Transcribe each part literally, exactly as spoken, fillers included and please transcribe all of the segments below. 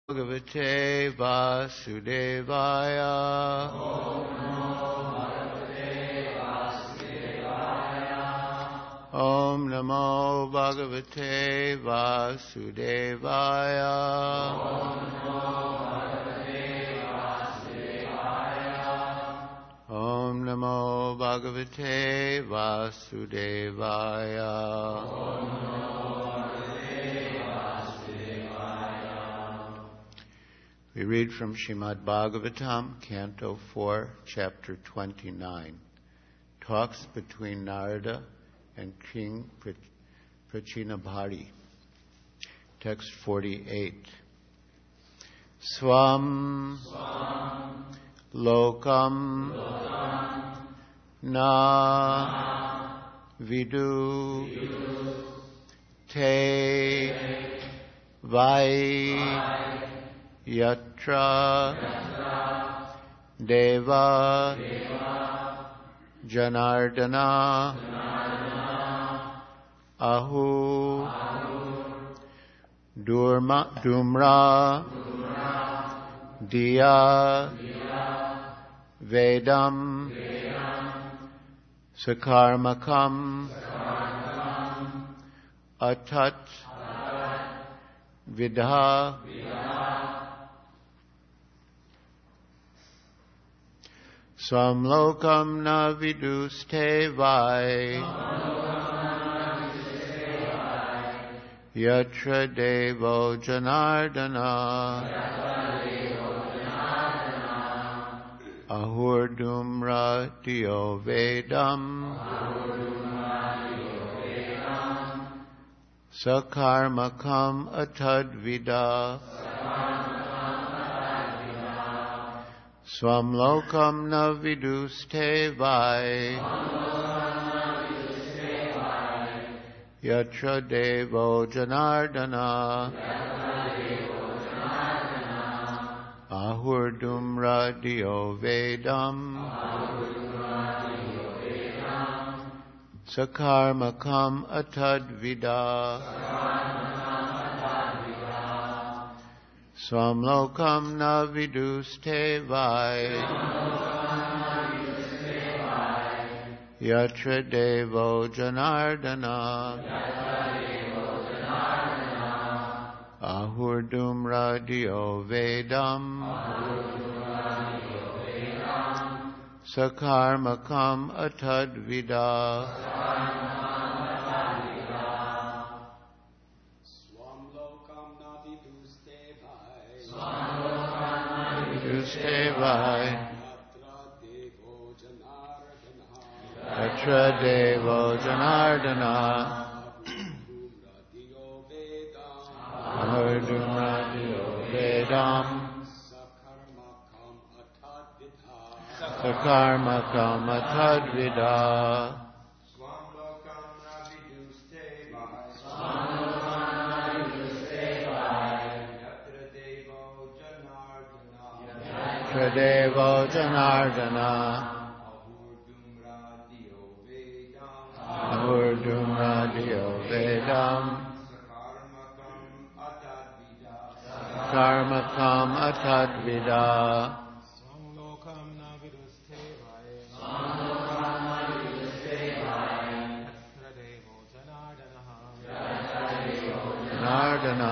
Bhagavate Vasudevaya. Om Namo Bhagavate Vasudevaya. Om Namo Bhagavate Vasudevaya. We read from Srimad Bhagavatam, Canto four, Chapter twenty-nine. Talks between Narada and King Prachinabhari. Text forty-eight. Swam, Swam Lokam, Lokam Na, na Vidu, Vidu Te, te Vai, vai Yatra, Yatra Deva, Deva Janardana, Janardana Ahu, Ahu Durma, Dumra, Dumra Diya, Diya Vedam, Vedam Sakarmakam, Sakarmakam Atat, Atat Vidha, Vidha Samlokam na viduste vai, yatra devo janardana, ahurdumra dio vedam, sakarmakam atadvida, Swamlokam na viduste vai, yatra devo janardana, ahurdumra dio vedam, sakarmakam atadvida, Swamlokam na viduste vai, yatra devo janardana, ahurdumra dio vedam, sakarmakam atadvida, Vai Yatra Devo Janardana Ahurdumra Dio Vedam Sakarmakam Atadvida Devo Janardana Ahurdumra Dio Vedam Karmakam Atadvida Swamlokam na viduste vai, yatra devo Janardana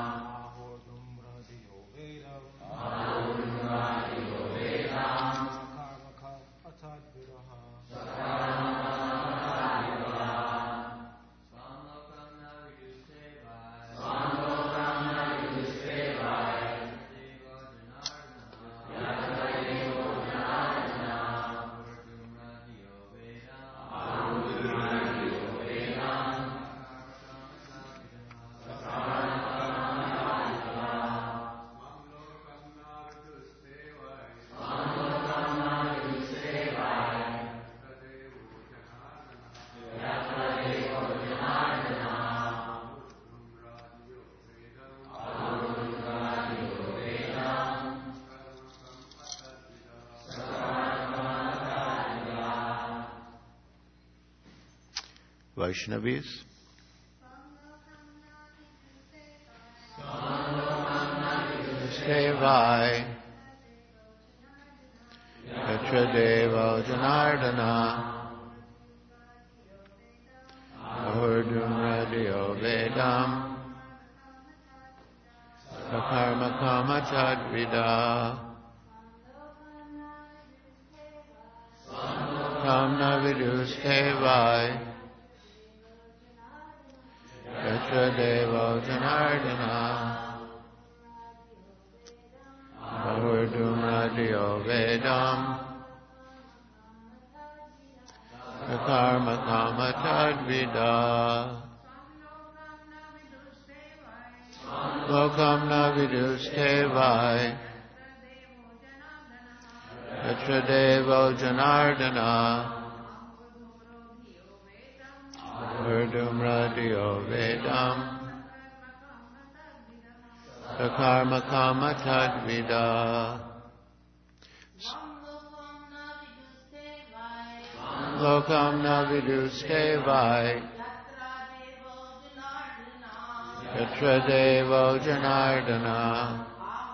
Vaishnavis. Vidustevai Yatra Devo Janardana Ahurdum Radio Vedam Sakarma Kama Tadvida Kamna Vidustevai Yatra Devo Janardana Ahurdum Radio Vedam Karma Kama Tadvida Lokam Navidustevai Yatra Devo Janardana Ahurdum Radio Vedam Karma Kama Tadvida Lokam Navidustevai Yatra Devo Janardana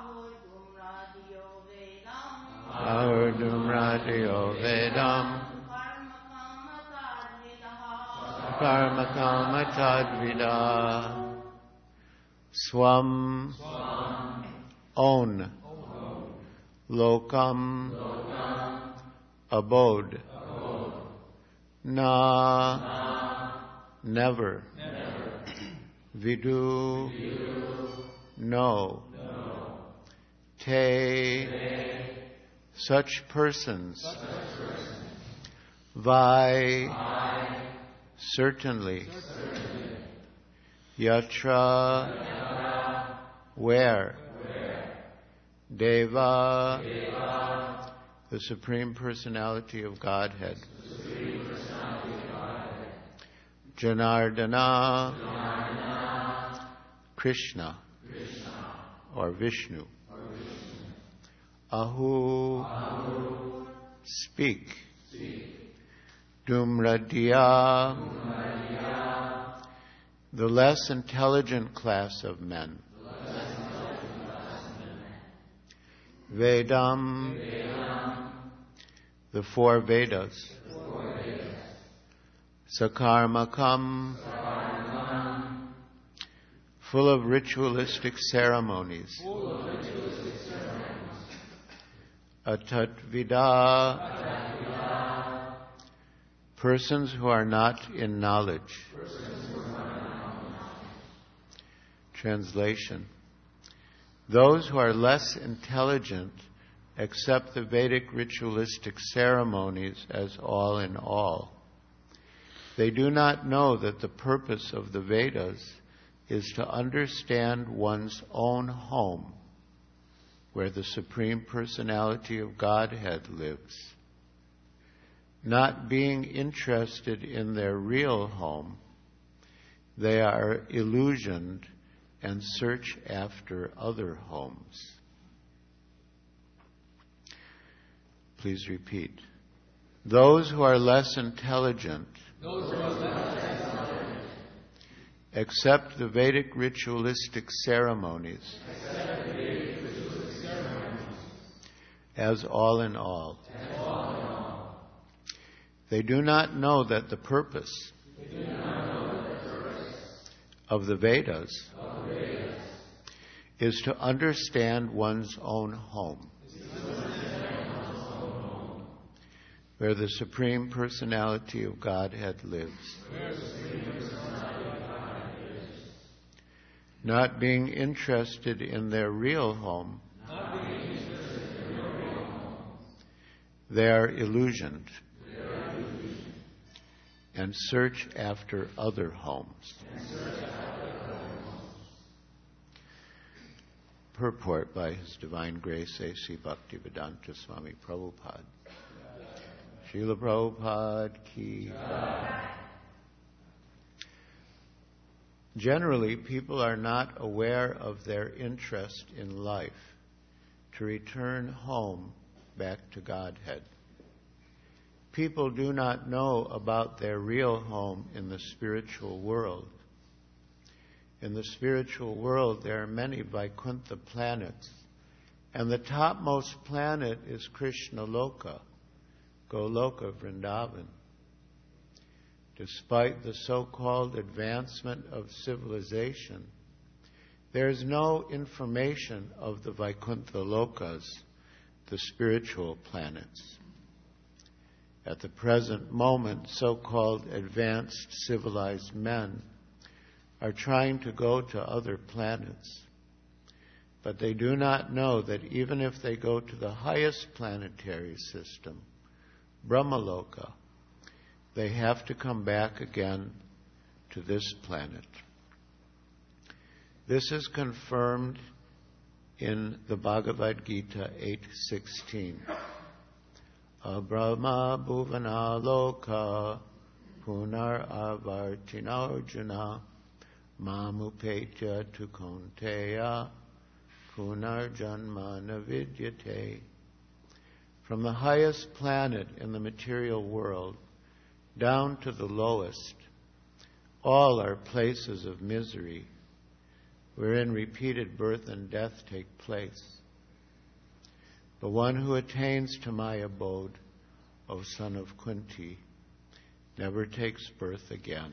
Ahurdum Radio Vedam Karma Kama Tadvida Swam, own, lokam, abode, na, never, vidu, no, te, such persons, vai, certainly, yatra, where? Deva, Deva, the Supreme Personality of Godhead. Personality of Godhead. Janardana, Janardana, Krishna, Krishna, or Vishnu. Or Vishnu. Ahu, Ahu, speak. speak. Dumradiya, Dumradiya, the less intelligent class of men. Vedam, Vedam, the four Vedas. The four Vedas. Sakarmakam, Sakarmakam, full of ritualistic ceremonies. Full of ritualistic ceremonies. Atatvida, Atatvida, persons who are not in knowledge. Persons who are not in knowledge. Translation. Those who are less intelligent accept the Vedic ritualistic ceremonies as all in all. They do not know that the purpose of the Vedas is to understand one's own home, where the Supreme Personality of Godhead lives. Not being interested in their real home, they are illusioned and search after other homes. Please repeat. Those who are less intelligent, Those who are less intelligent accept the Vedic ritualistic ceremonies, accept the Vedic ritualistic ceremonies as all in all. As all in all. They do not know that the purpose, they do not know that the purpose of the Vedas, of the Vedas is to understand one's own home, where the Supreme Personality of Godhead lives. Not being interested in their real home, they are illusioned and search after other homes. Purport by His Divine Grace A C Bhaktivedanta Swami Prabhupada. Srila Prabhupada ki. Generally, people are not aware of their interest in life to return home back to Godhead. People do not know about their real home in the spiritual world. In the spiritual world, there are many Vaikuntha planets And the topmost planet is Krishna Loka, Goloka Vrindavan. Despite the so-called advancement of civilization, there is no information of the Vaikuntha Lokas, the spiritual planets. At the present moment, so-called advanced civilized men are trying to go to other planets, but they do not know that even if they go to the highest planetary system, Brahmaloka, they have to come back again to this planet. This is confirmed in the Bhagavad Gita eight sixteen. Abrahma bhuvana loka punar avartina arjuna mamupetya tu konteya punar janma navidyate. From the highest planet in the material world down to the lowest, all are places of misery, wherein repeated birth and death take place. The one who attains to my abode, O son of Kunti, never takes birth again.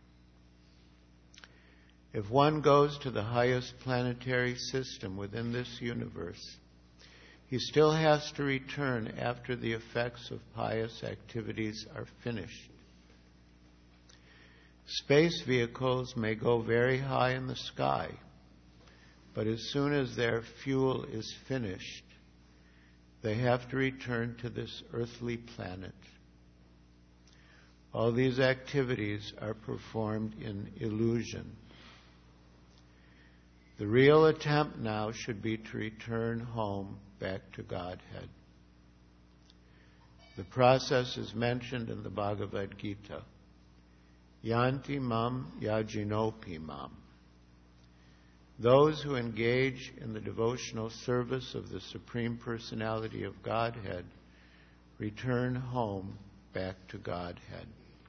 If one goes to the highest planetary system within this universe, he still has to return after the effects of pious activities are finished. Space vehicles may go very high in the sky, but as soon as their fuel is finished, they have to return to this earthly planet. All these activities are performed in illusion. The real attempt now should be to return home back to Godhead. The process is mentioned in the Bhagavad Gita. Yanti mam yajinopi mam. Those who engage in the devotional service of the Supreme Personality of Godhead return home back to Godhead.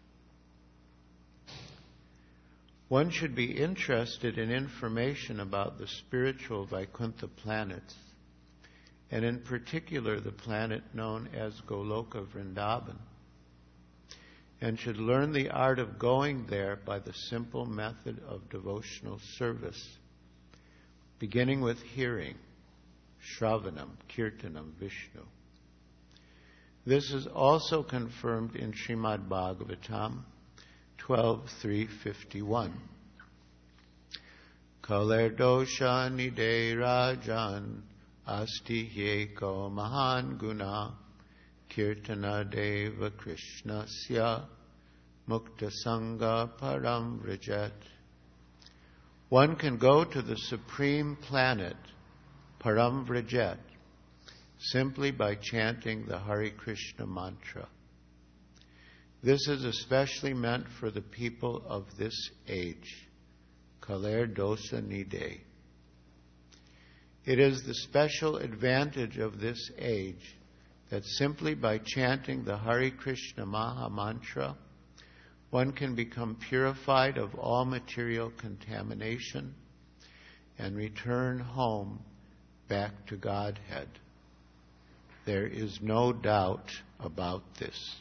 One should be interested in information about the spiritual Vaikuntha planets, and in particular the planet known as Goloka Vrindavan, and should learn the art of going there by the simple method of devotional service, beginning with hearing, Shravanam, Kirtanam, Vishnu. This is also confirmed in Srimad Bhagavatam twelve three fifty-one. Kalerdosha nide rajan asti yeko mahan guna kirtana deva krishnasya mukta sangha param vrajet. One can go to the supreme planet, Param Vrajet, simply by chanting the Hare Krishna mantra. This is especially meant for the people of this age, Kaler Dosa Nide. It is the special advantage of this age that simply by chanting the Hare Krishna Maha Mantra, one can become purified of all material contamination and return home back to Godhead. There is no doubt about this.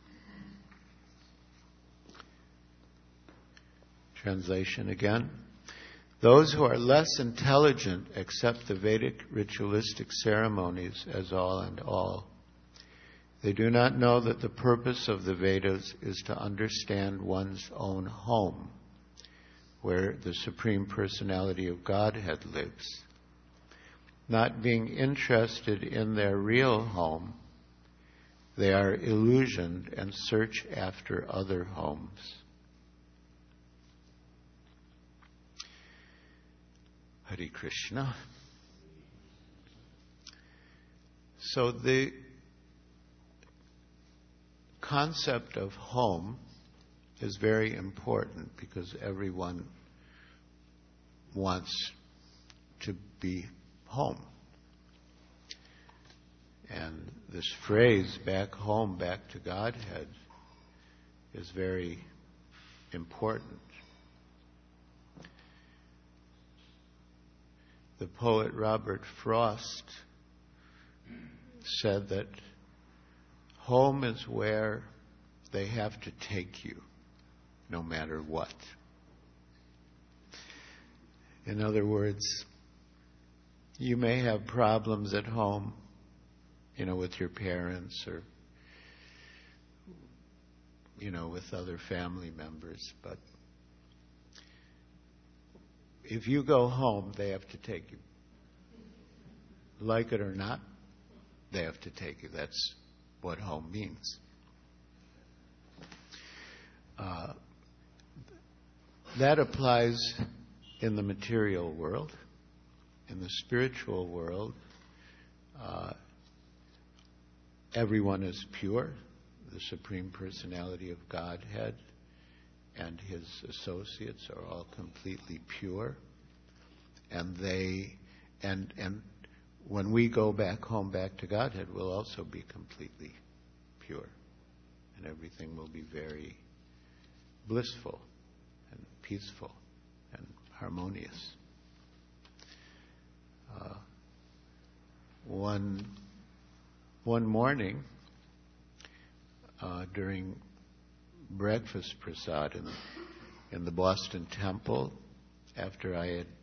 Translation again. Those who are less intelligent accept the Vedic ritualistic ceremonies as all and all. They do not know that the purpose of the Vedas is to understand one's own home, where the Supreme Personality of Godhead lives. Not being interested in their real home, they are illusioned and search after other homes. Hare Krishna. So the concept of home is very important because everyone wants to be home. And this phrase, back home, back to Godhead, is very important. The poet Robert Frost said that home is where they have to take you, no matter what. In other words, you may have problems at home, you know, with your parents or, you know, with other family members, but if you go home, they have to take you. Like it or not, they have to take you. That's what home means. Uh, that applies in the material world. In the spiritual world, uh, everyone is pure. The Supreme Personality of Godhead and his associates are all completely pure. And they, and and when we go back home, back to Godhead, we'll also be completely pure. And everything will be very blissful and peaceful and harmonious. Uh, one one morning uh, during breakfast prasad in, in the Boston Temple, after I had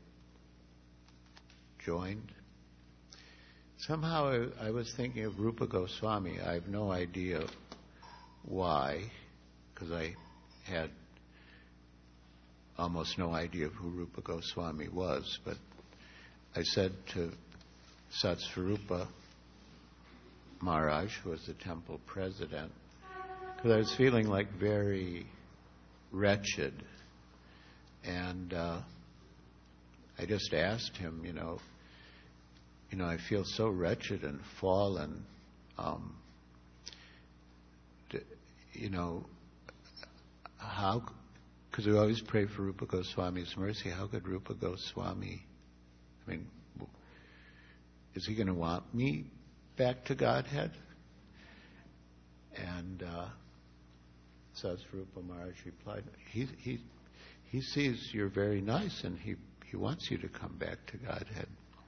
joined, somehow I, I was thinking of Rupa Goswami. I have no idea why, because I had almost no idea of who Rupa Goswami was, but I said to Satsvarupa Maharaj, who was the temple president, because I was feeling like very wretched, and uh, I just asked him, you know, you know, I feel so wretched and fallen. Um, you know, how? Because we always pray for Rupa Goswami's mercy. How could Rupa Goswami? I mean, is he going to want me back to Godhead? And uh, Satsvarupa Maharaj replied, he, he, he sees you're very nice and he, he wants you to come back to Godhead.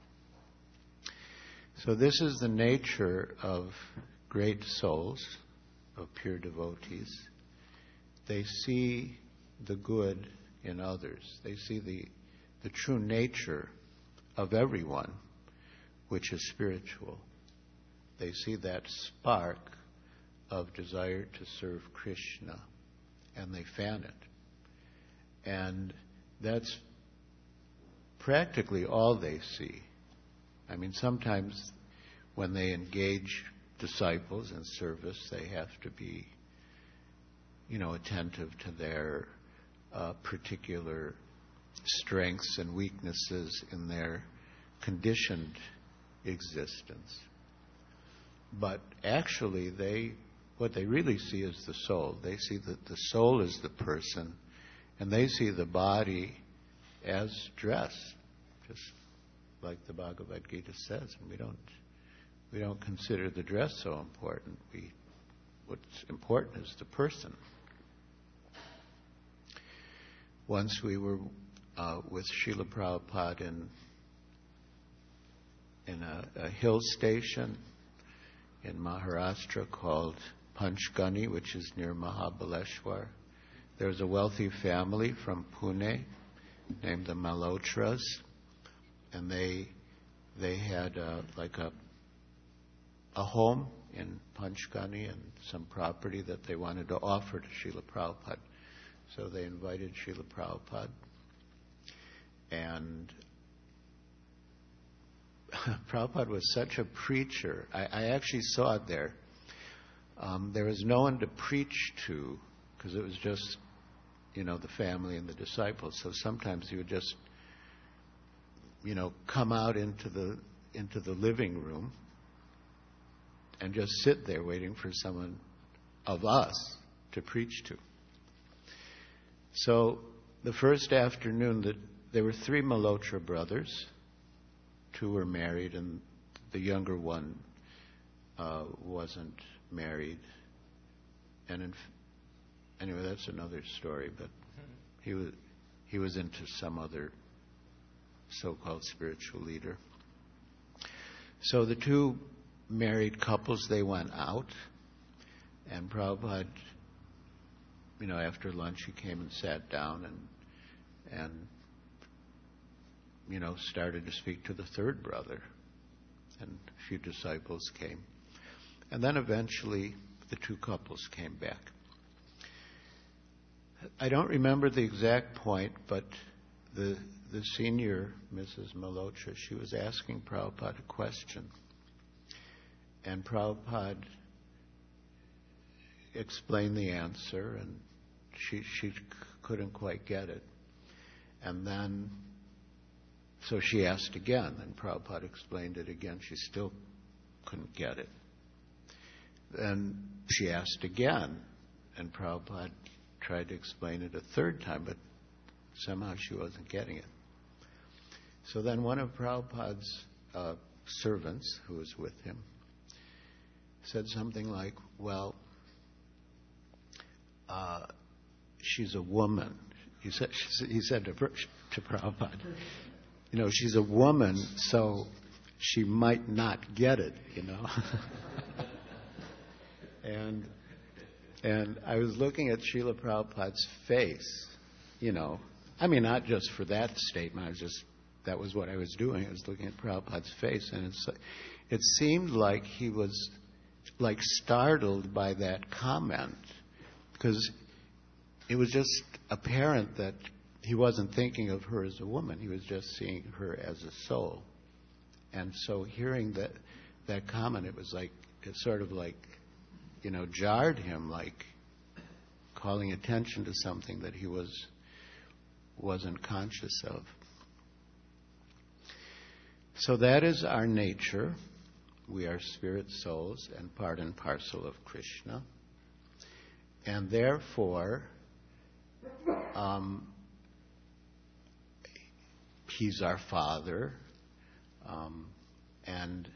So this is the nature of great souls, of pure devotees. They see the good in others. They see the, the true nature of everyone, which is spiritual. They see that spark of desire to serve Krishna, and they fan it. And that's practically all they see. I mean, sometimes when they engage disciples in service, they have to be, you know, attentive to their uh, particular strengths and weaknesses in their conditioned existence. But actually, they what they really see is the soul. They see that the soul is the person, and they see the body as dress, just like the Bhagavad Gita says. And we don't we don't consider the dress so important. We what's important is the person. Once we were uh, with Srila Prabhupada in in a, a hill station in Maharashtra called Panchgani, which is near Mahabaleshwar. There was a wealthy family from Pune named the Malhotras, and they they had uh, like a a home in Panchgani and some property that they wanted to offer to Srila Prabhupada. So they invited Srila Prabhupada, and Prabhupada was such a preacher. I, I actually saw it there. Um, there was no one to preach to because it was just, you know, the family and the disciples. So sometimes he would just, you know, come out into the into the living room and just sit there waiting for someone of us to preach to. So the first afternoon, that there were three Malhotra brothers. Two were married, and the younger one uh, wasn't married. And in, anyway, that's another story. But he was he was into some other so-called spiritual leader. So the two married couples, they went out, and Prabhupada, you know, after lunch he came and sat down and, and you know, started to speak to the third brother, and a few disciples came. And then eventually the two couples came back. I don't remember the exact point, but the the senior, Missus Malotra, she was asking Prabhupada a question. And Prabhupada explained the answer, and she she c- couldn't quite get it. And then, so she asked again, and Prabhupada explained it again. She still couldn't get it. Then she asked again, and Prabhupada tried to explain it a third time, but somehow she wasn't getting it. So then one of Prabhupada's uh, servants, who was with him, said something like, well, uh, she's a woman. He said, he said to, to Prabhupada, you know, she's a woman, so she might not get it, you know. and and I was looking at Srila Prabhupada's face, you know. I mean, not just for that statement. I was just, that was what I was doing. I was looking at Prabhupada's face, and it's, it seemed like he was like startled by that comment, because it was just apparent that he wasn't thinking of her as a woman. He was just seeing her as a soul. And so hearing that that comment, it was like, it sort of like, you know, jarred him, like calling attention to something that he was wasn't conscious of. So that is our nature. We are spirit souls and part and parcel of Krishna. And therefore, um, he's our father, um, and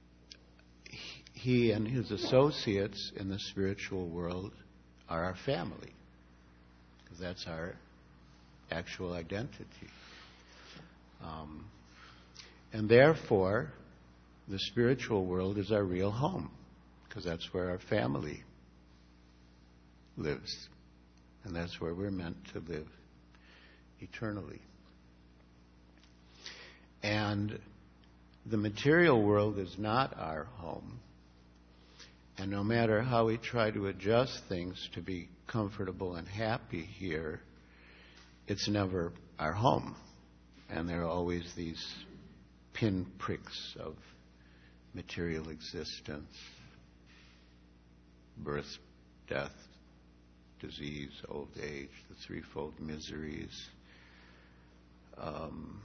he and his associates in the spiritual world are our family, because that's our actual identity. Um, and therefore, the spiritual world is our real home, because that's where our family lives. And that's where we're meant to live eternally. And the material world is not our home. And no matter how we try to adjust things to be comfortable and happy here, it's never our home. And there are always these pinpricks of material existence: birth, death, disease, old age, the threefold miseries. Um,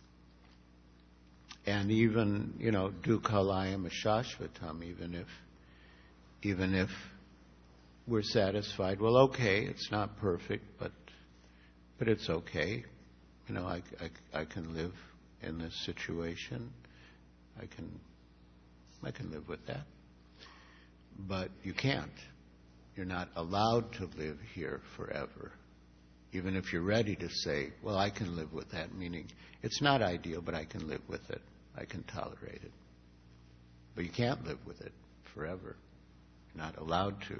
and even, you know, dukkhalayam ashashvatam, even if even if we're satisfied, well, okay, it's not perfect, but but it's okay. You know, I, I, I can live in this situation. I can I can live with that. But you can't. You're not allowed to live here forever. Even if you're ready to say, well, I can live with that, meaning it's not ideal, but I can live with it. I can tolerate it. But you can't live with it forever. You're not allowed to.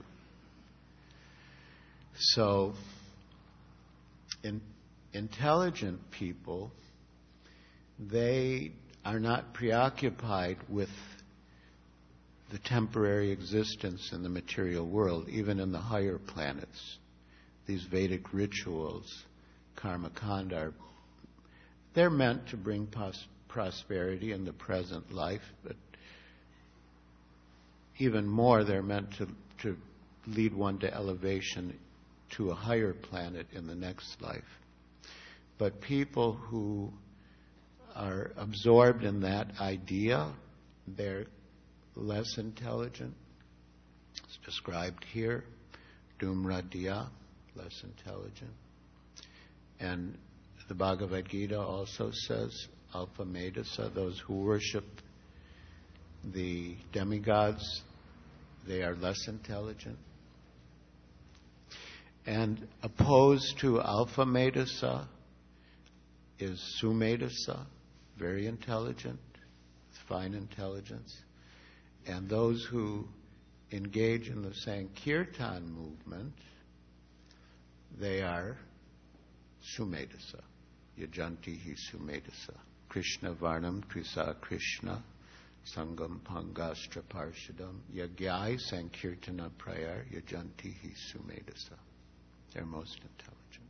So, in, intelligent people, they are not preoccupied with the temporary existence in the material world, even in the higher planets. These Vedic rituals, karma kanda, are, they're meant to bring pos- prosperity in the present life, but even more, they're meant to, to lead one to elevation to a higher planet in the next life. But people who are absorbed in that idea, they're less intelligent. It's described here, Dhumradya, less intelligent. And the Bhagavad Gita also says, Alpha Medasa, those who worship the demigods, they are less intelligent. And opposed to Alpha Medasa is Sumedasa, very intelligent, fine intelligence. And those who engage in the Sankirtan movement, they are Sumedasa. Yajanti hi Sumedasa. Krishna Varnam Trisa Krishna Sangam Pangastra Parshadam Yagyai Sankirtana Prayar Yajanti hi Sumedasa. They're most intelligent.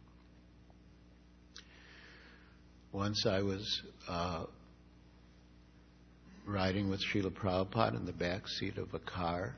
Once I was uh, riding with Srila Prabhupada in the back seat of a car.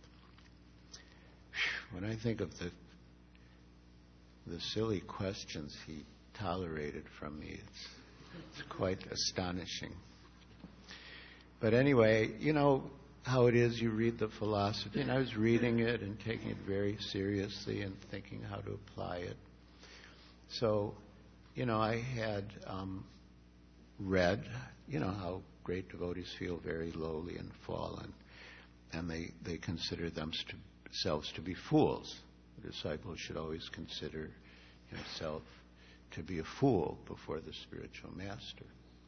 When I think of the the silly questions he tolerated from me, it's, it's quite astonishing. But anyway, you know how it is, you read the philosophy, and I was reading it and taking it very seriously and thinking how to apply it. So, you know, I had um, read, you know, how great devotees feel very lowly and fallen, and they, they consider themselves to be fools. The disciple should always consider himself to be a fool before the spiritual master.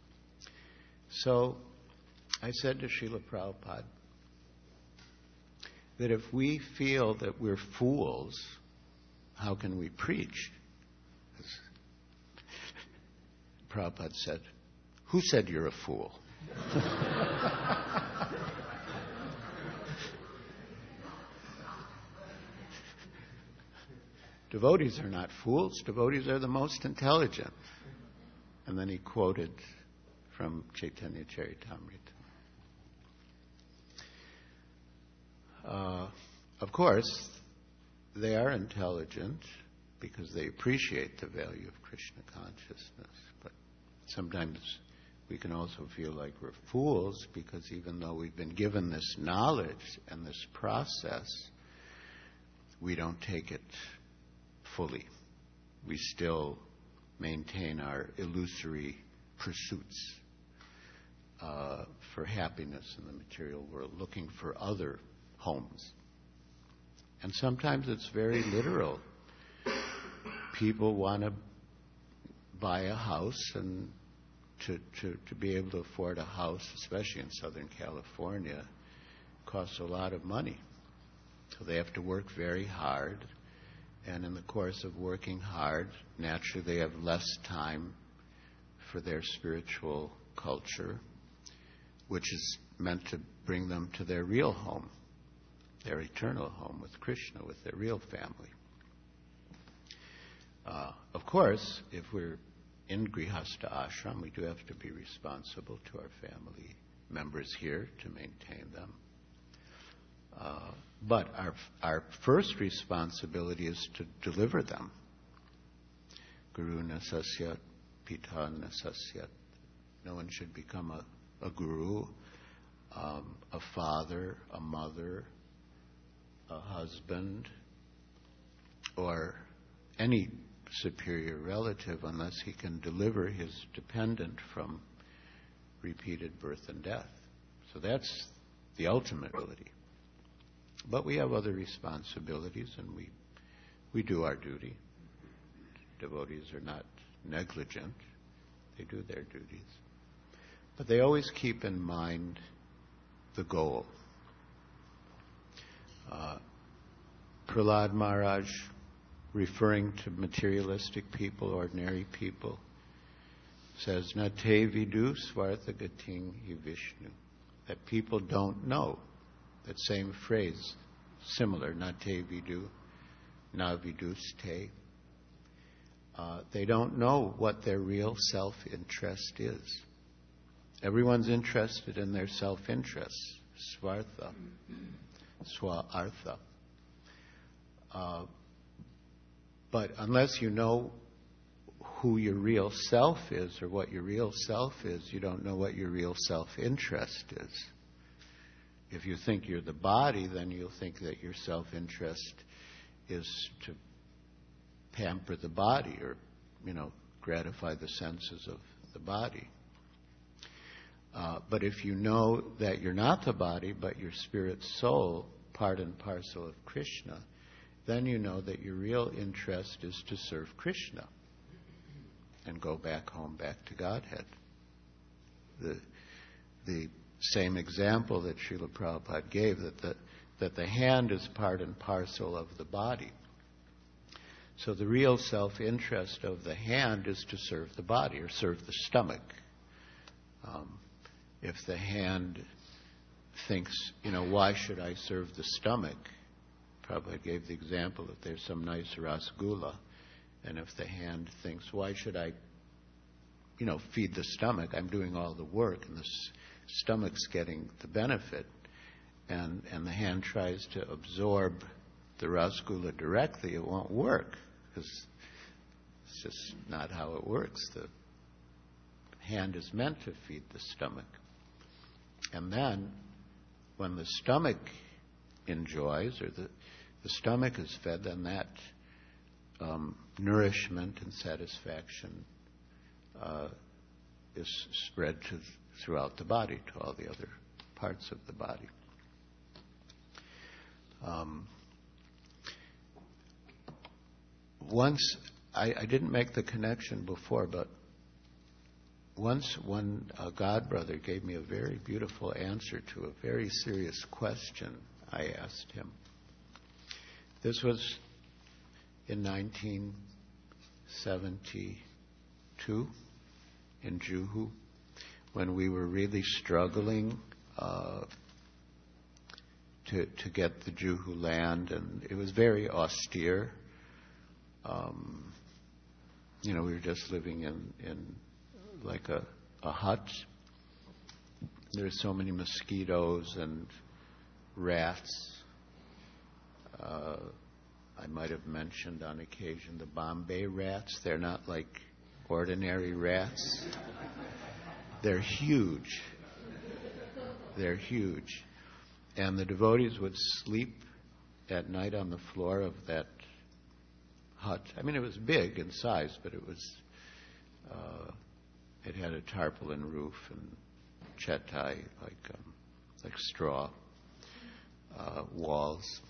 So I said to Srila Prabhupada that if we feel that we're fools, how can we preach? Prabhupada said, "Who said you're a fool?" Devotees are not fools. Devotees are the most intelligent. And then he quoted from Chaitanya Charitamrita. Uh, of course, they are intelligent because they appreciate the value of Krishna consciousness. But sometimes we can also feel like we're fools because even though we've been given this knowledge and this process, we don't take it fully. We still maintain our illusory pursuits uh, for happiness in the material world, looking for other homes. And sometimes it's very literal. People want to buy a house, and to, to, to be able to afford a house, especially in Southern California, costs a lot of money. So they have to work very hard. And in the course of working hard, naturally they have less time for their spiritual culture, which is meant to bring them to their real home, their eternal home with Krishna, with their real family. Uh, of course, if we're in Grihastha ashram, we do have to be responsible to our family members here to maintain them. Uh, but our our first responsibility is to deliver them. Guru nasasyat, pita nasasyat. No one should become a, a guru, um, a father, a mother, a husband, or any superior relative unless he can deliver his dependent from repeated birth and death. So that's the ultimate ability. But we have other responsibilities, and we we do our duty. Devotees are not negligent. They do their duties. But they always keep in mind the goal. Uh, Prahlad Maharaj, referring to materialistic people, ordinary people, says, "Na te vidu svartha gating hi Vishnu," that people don't know. That same phrase, similar, na te vidu, na viduste. Uh, they don't know what their real self-interest is. Everyone's interested in their self-interest, svartha, swa-artha. Uh, but unless you know who your real self is or what your real self is, you don't know what your real self-interest is. If you think you're the body, then you'll think that your self-interest is to pamper the body or, you know, gratify the senses of the body. Uh, but if you know that you're not the body, but your spirit soul, part and parcel of Krishna, then you know that your real interest is to serve Krishna and go back home, back to Godhead. The, the same example that Srila Prabhupada gave, that the, that the hand is part and parcel of the body. So the real self-interest of the hand is to serve the body or serve the stomach. Um, if the hand thinks, you know, why should I serve the stomach? Prabhupada gave the example that there's some nice rasgulla, and if the hand thinks, why should I, you know, feed the stomach? I'm doing all the work, and the s- stomach's getting the benefit. And, and the hand tries to absorb the rasgulla directly, it won't work, because it's just not how it works. The hand is meant to feed the stomach. And then, when the stomach enjoys, or the, the stomach is fed, then that um, nourishment and satisfaction uh, is spread to, throughout the body, to all the other parts of the body. Um, once, I, I didn't make the connection before, but once one uh, godbrother gave me a very beautiful answer to a very serious question I asked him. This was in nineteen seventy-two in Juhu, when we were really struggling uh, to to get the Juhu land, and it was very austere. Um, you know, we were just living in, in like a, a hut. There's so many mosquitoes and rats. Uh, I might have mentioned on occasion the Bombay rats. They're not like ordinary rats. They're huge. They're huge. And the devotees would sleep at night on the floor of that hut. I mean, it was big in size, but it was, uh, it had a tarpaulin roof and chetai, like um, like straw uh, walls.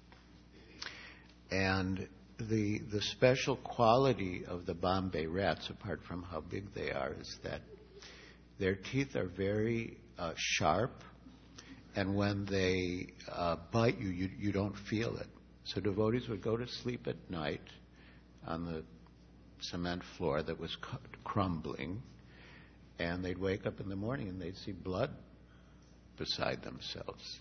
And the the special quality of the Bombay rats, apart from how big they are, is that their teeth are very uh, sharp, and when they uh, bite you, you, you don't feel it. So devotees would go to sleep at night on the cement floor that was cu- crumbling, and they'd wake up in the morning and they'd see blood beside themselves.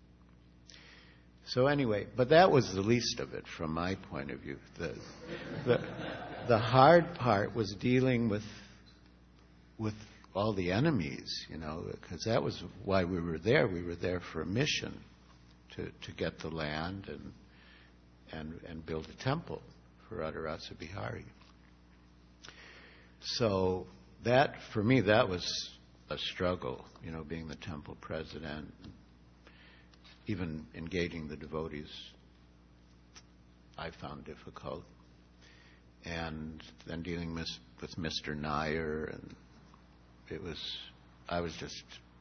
So anyway, but that was the least of it from my point of view. The, the, the hard part was dealing with with all the enemies, you know, because that was why we were there. We were there for a mission, to, to get the land and and and build a temple for Radharasa Bihari. So that, for me, that was a struggle, you know, being the temple president. Even engaging the devotees, I found difficult. And then dealing mis- with Mister Nair, and it was, I was just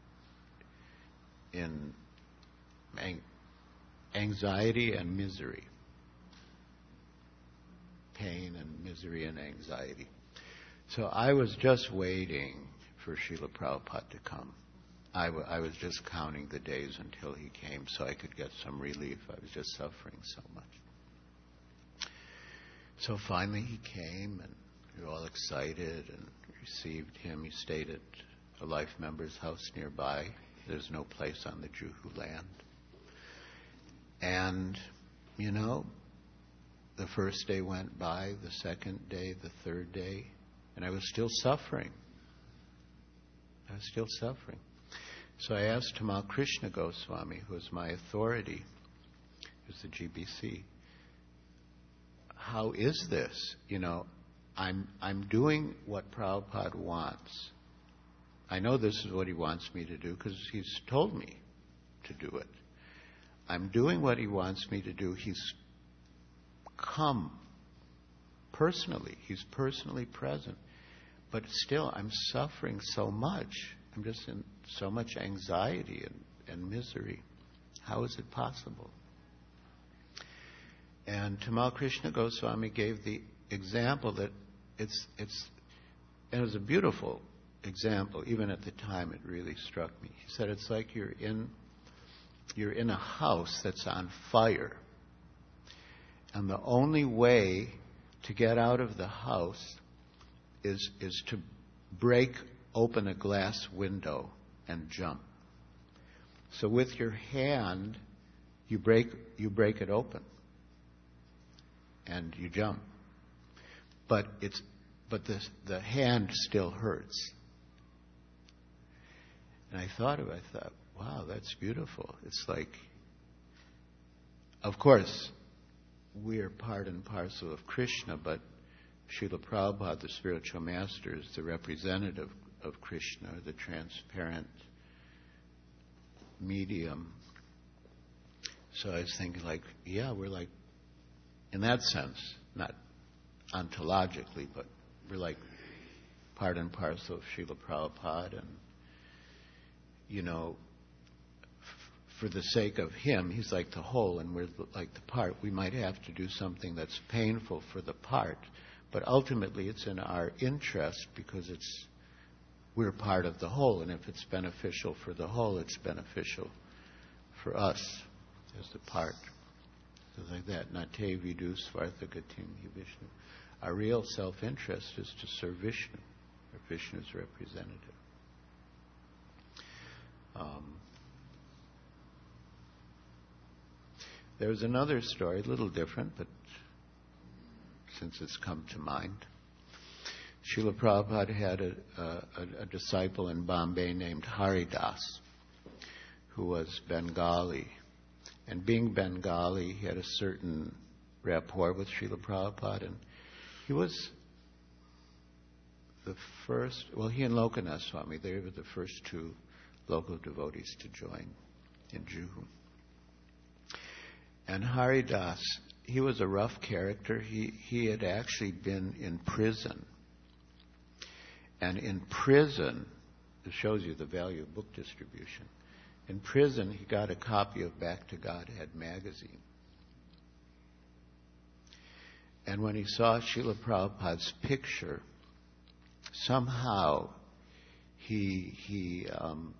in ang- anxiety and misery. Pain and misery and anxiety. So I was just waiting for Srila Prabhupada to come. I, w- I was just counting the days until he came so I could get some relief. I was just suffering so much. So finally he came, and we were all excited and received him. He stayed at a life member's house nearby. There's no place on the Juhu land. And, you know, the first day went by, the second day, the third day, and I was still suffering. I was still suffering. So I asked Tamal Krishna Goswami, who was my authority, who's the G B C, how is this? You know, I'm I'm doing what Prabhupada wants. I know this is what he wants me to do because he's told me to do it. I'm doing what he wants me to do. He's come personally. He's personally present. But still, I'm suffering so much. I'm just in so much anxiety and, and misery. How is it possible? And Tamal Krishna Goswami gave the example that it's, it's, and it was a beautiful example. Even at the time, it really struck me. He said, it's like you're in, you're in a house that's on fire. And the only way to get out of the house is, is to break open a glass window and jump. So with your hand, you break, you break it open. And you jump. But it's, but the, the hand still hurts. And I thought of it, I thought, wow, that's beautiful. It's like, of course, we're part and parcel of Krishna, but Srila Prabhupada, the spiritual master, is the representative of Krishna, the transparent medium. So I was thinking, like, yeah, we're like, in that sense, not ontologically, but we're like part and parcel of Srila Prabhupada, and, you know, f- for the sake of him, he's like the whole and we're like the part. We might have to do something that's painful for the part, but ultimately it's in our interest because it's we're part of the whole, and if it's beneficial for the whole, it's beneficial for us as the part. So like that, nate vidu svartha gatim hi Vishnu. Our real self-interest is to serve Vishnu, or Vishnu's representative. Um, there's another story, a little different, but since it's come to mind. Srila Prabhupada had a, a, a disciple in Bombay named Haridas, who was Bengali. And being Bengali, he had a certain rapport with Srila Prabhupada. And he was the first, well, he and Lokanath Swami, they were the first two local devotees to join in Juhu. And Haridas, he was a rough character. He, he had actually been in prison. And in prison, it shows you the value of book distribution. In prison, he got a copy of Back to Godhead magazine. And when he saw Srila Prabhupada's picture, somehow he he um,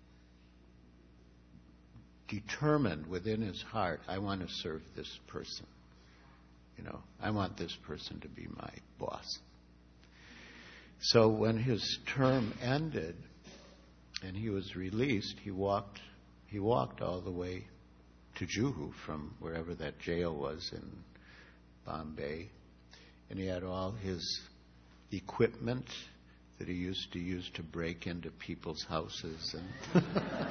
determined within his heart, I want to serve this person. You know, I want this person to be my boss. So when his term ended and he was released, he walked he walked all the way to Juhu from wherever that jail was in Bombay. And he had all his equipment that he used to use to break into people's houses and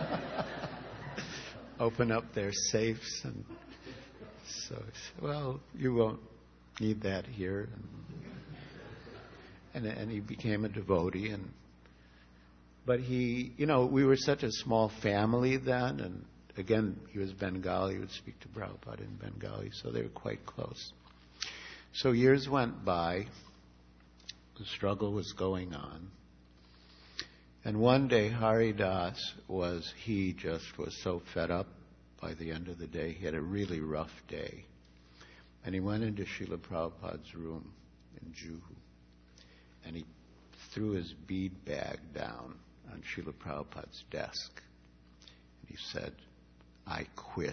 open up their safes. And so he said, well, you won't need that here. And, and, and he became a devotee. And But he, you know, we were such a small family then, and again, he was Bengali, he would speak to Prabhupada in Bengali, so they were quite close. So years went by, the struggle was going on, and one day Haridas was, he just was so fed up by the end of the day, he had a really rough day, and he went into Srila Prabhupada's room in Juhu, and he threw his bead bag down on Srila Prabhupada's desk. And he said, I quit.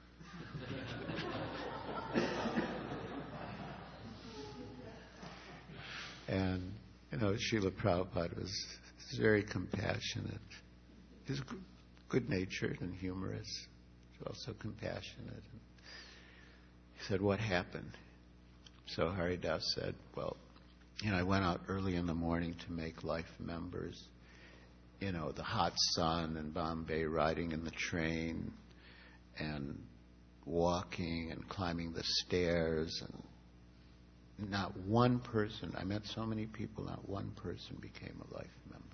And, you know, Srila Prabhupada was very compassionate. He was good-natured and humorous, but also compassionate. And he said, what happened? So Haridas said, well, you know, I went out early in the morning to make life members. You know, the hot sun in Bombay, riding in the train and walking and climbing the stairs. And not one person, I met so many people, not one person became a life member.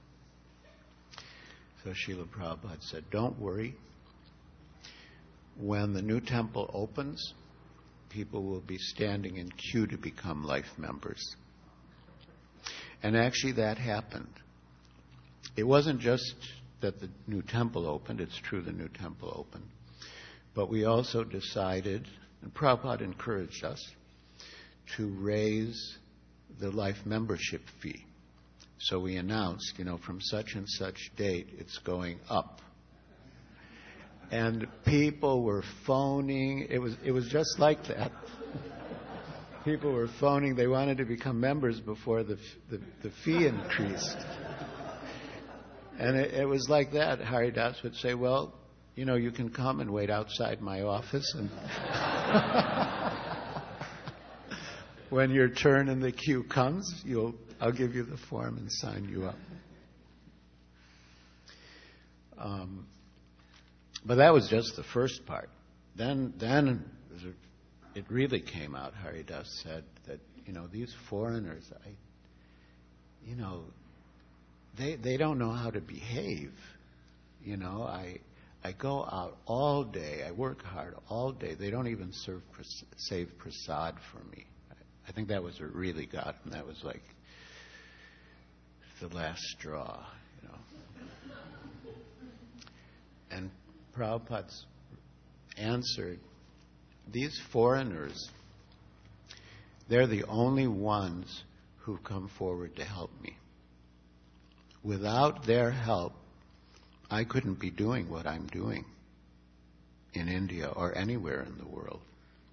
So Srila Prabhupada said, don't worry. When the new temple opens, people will be standing in queue to become life members. And actually that happened. It wasn't just that the new temple opened, it's true the new temple opened, but we also decided, and Prabhupada encouraged us, to raise the life membership fee. So we announced, you know, from such and such date, it's going up. And people were phoning. It was it was just like that. People were phoning. They wanted to become members before the the, the fee increased. And it, it was like that. Haridas would say, well, you know, you can come and wait outside my office, and when your turn in the queue comes, you'll I'll give you the form and sign you up. Um, but that was just the first part. Then, then it really came out. Haridas said that, you know, these foreigners, I, you know, they they don't know how to behave. You know, I I go out all day. I work hard all day. They don't even serve save prasad for me. I, I think that was what really got him. That was like the last straw, you know. And Prabhupada's answered, these foreigners, they're the only ones who've come forward to help me. Without their help, I couldn't be doing what I'm doing in India or anywhere in the world.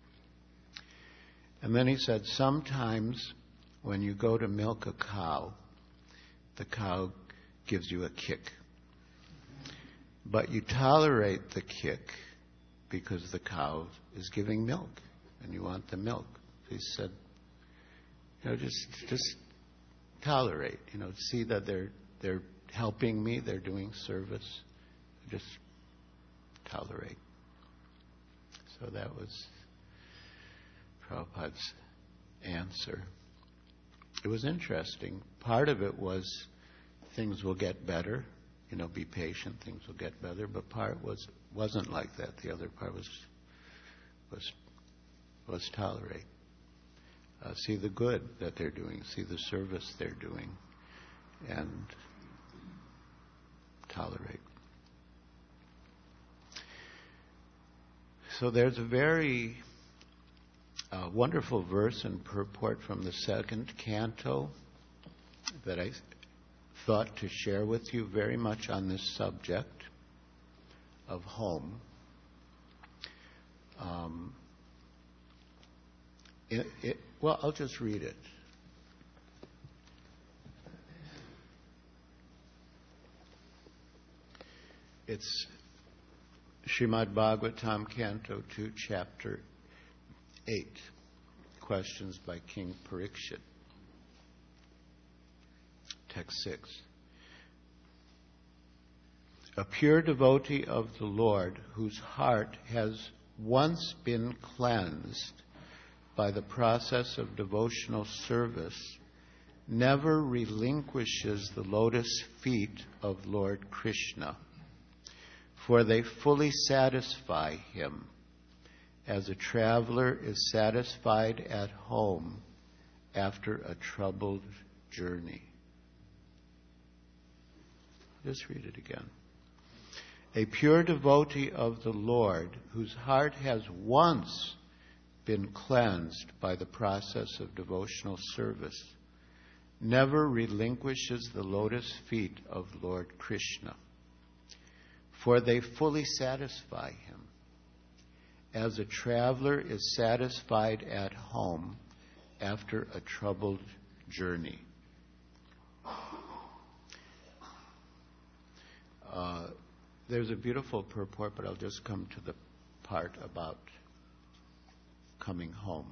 And then he said, sometimes when you go to milk a cow, the cow gives you a kick. But you tolerate the kick because the cow is giving milk and you want the milk. He said, you know, just just tolerate, you know, see that they're they're helping me, they're doing service. Just tolerate. So that was Prabhupada's answer. It was interesting. Part of it was things will get better. You know, be patient, things will get better. But part was wasn't like that. The other part was was was tolerate. Uh, see the good that they're doing, see the service they're doing, and tolerate. So there's a very uh, wonderful verse and purport from the second canto that I thought to share with you, very much on this subject of home. Um, it, it, well, I'll just read it. It's Srimad Bhagavatam, Canto two, Chapter eight, Questions by King Parikshit. Text six. A pure devotee of the Lord, whose heart has once been cleansed by the process of devotional service, never relinquishes the lotus feet of Lord Krishna, for they fully satisfy him, as a traveler is satisfied at home after a troubled journey. Just read it again. A pure devotee of the Lord, whose heart has once been cleansed by the process of devotional service, never relinquishes the lotus feet of Lord Krishna, for they fully satisfy him, as a traveler is satisfied at home after a troubled journey. Uh, there's a beautiful purport, but I'll just come to the part about coming home.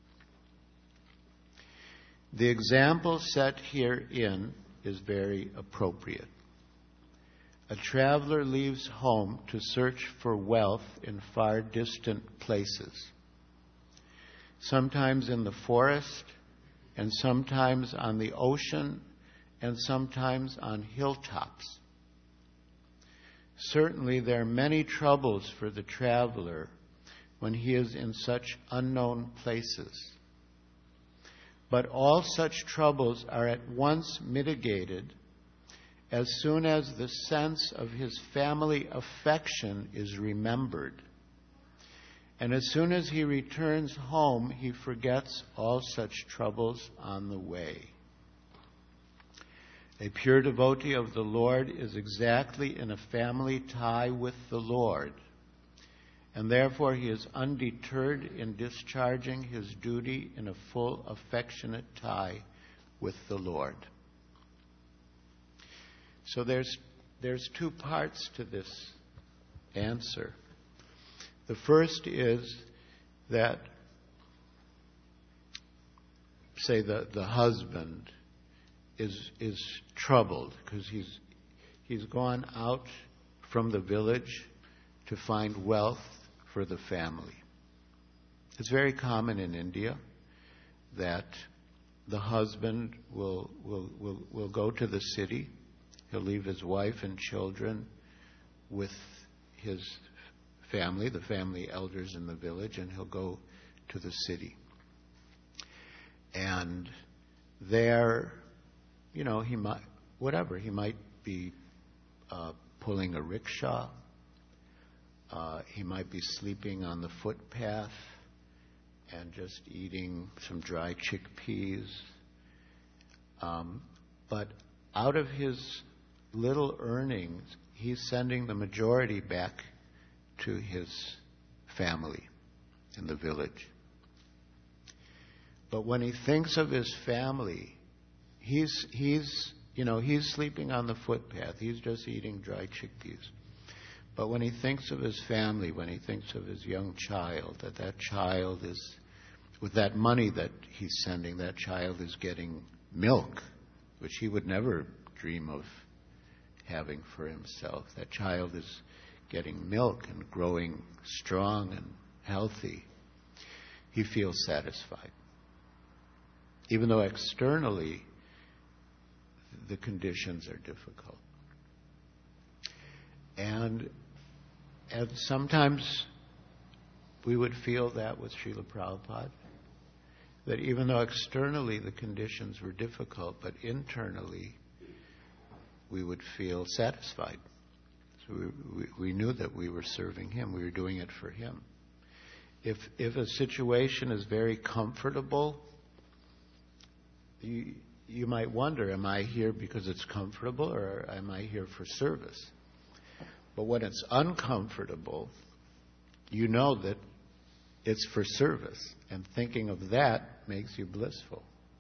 The example set herein is very appropriate. A traveler leaves home to search for wealth in far distant places, sometimes in the forest, and sometimes on the ocean, and sometimes on hilltops. Certainly there are many troubles for the traveler when he is in such unknown places. But all such troubles are at once mitigated as soon as the sense of his family affection is remembered. And as soon as he returns home, he forgets all such troubles on the way. A pure devotee of the Lord is exactly in a family tie with the Lord, and therefore he is undeterred in discharging his duty in a full, affectionate tie with the Lord. So there's there's two parts to this answer. The first is that, say, the, the husband is is troubled because he's he's gone out from the village to find wealth for the family. It's very common in India that the husband will will will, will go to the city. He'll leave his wife and children with his family, the family elders in the village, and he'll go to the city. And there, you know, he might, whatever, he might be uh, pulling a rickshaw. Uh, he might be sleeping on the footpath and just eating some dry chickpeas. Um, but out of his little earnings, he's sending the majority back to his family in the village. But when he thinks of his family, he's he's you know he's sleeping on the footpath. He's just eating dry chickpeas. But when he thinks of his family, when he thinks of his young child, that that child is, with that money that he's sending, that child is getting milk, which he would never dream of having for himself. That child is getting milk and growing strong and healthy. He feels satisfied. Even though externally the conditions are difficult. And, and sometimes we would feel that with Srila Prabhupada, that even though externally the conditions were difficult, but internally we would feel satisfied. So we, we, we knew that we were serving him. We were doing it for him. If if a situation is very comfortable, you, you might wonder, am I here because it's comfortable or am I here for service? But when it's uncomfortable, you know that it's for service. And thinking of that makes you blissful.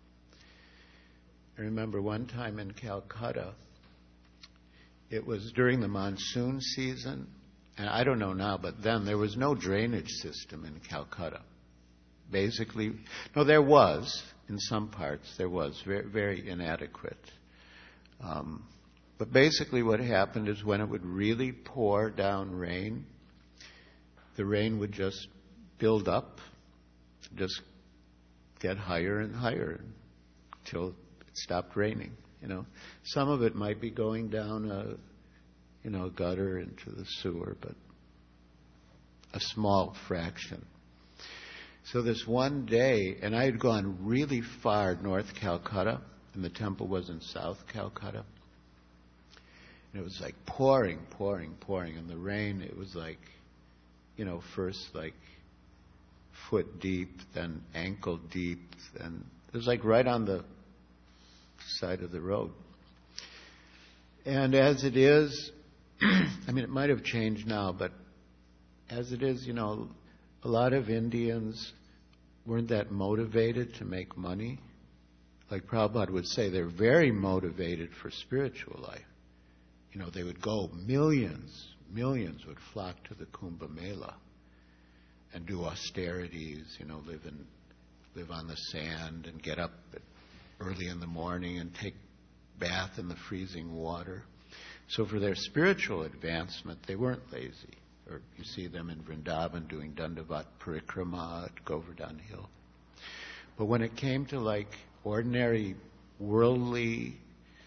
I remember one time in Calcutta, it was during the monsoon season, and I don't know now, but then there was no drainage system in Calcutta. Basically, no, there was, in some parts, there was, very, very inadequate. Um, but basically what happened is when it would really pour down rain, the rain would just build up, just get higher and higher until it stopped raining. You know, some of it might be going down a, you know, a gutter into the sewer, but a small fraction. So this one day, and I had gone really far north Calcutta, and the temple was in south Calcutta. And it was like pouring, pouring, pouring. And the rain, it was like, you know, first like foot deep, then ankle deep, then it was like right on the side of the road. And as it is, I mean, it might have changed now, but as it is, you know, a lot of Indians weren't that motivated to make money. Like Prabhupada would say, they're very motivated for spiritual life. You know, they would go, millions, millions would flock to the Kumbh Mela and do austerities, you know, live in, live on the sand and get up at early in the morning and take bath in the freezing water. So for their spiritual advancement, they weren't lazy. Or you see them in Vrindavan doing Dandavat Parikrama at Govardhan Hill. But when it came to like ordinary worldly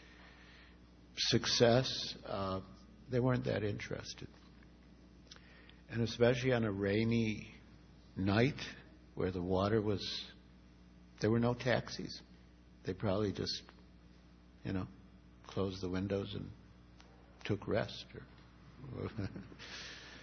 success, uh, they weren't that interested. And especially on a rainy night where the water was, there were no taxis. They probably just, you know, closed the windows and took rest. Or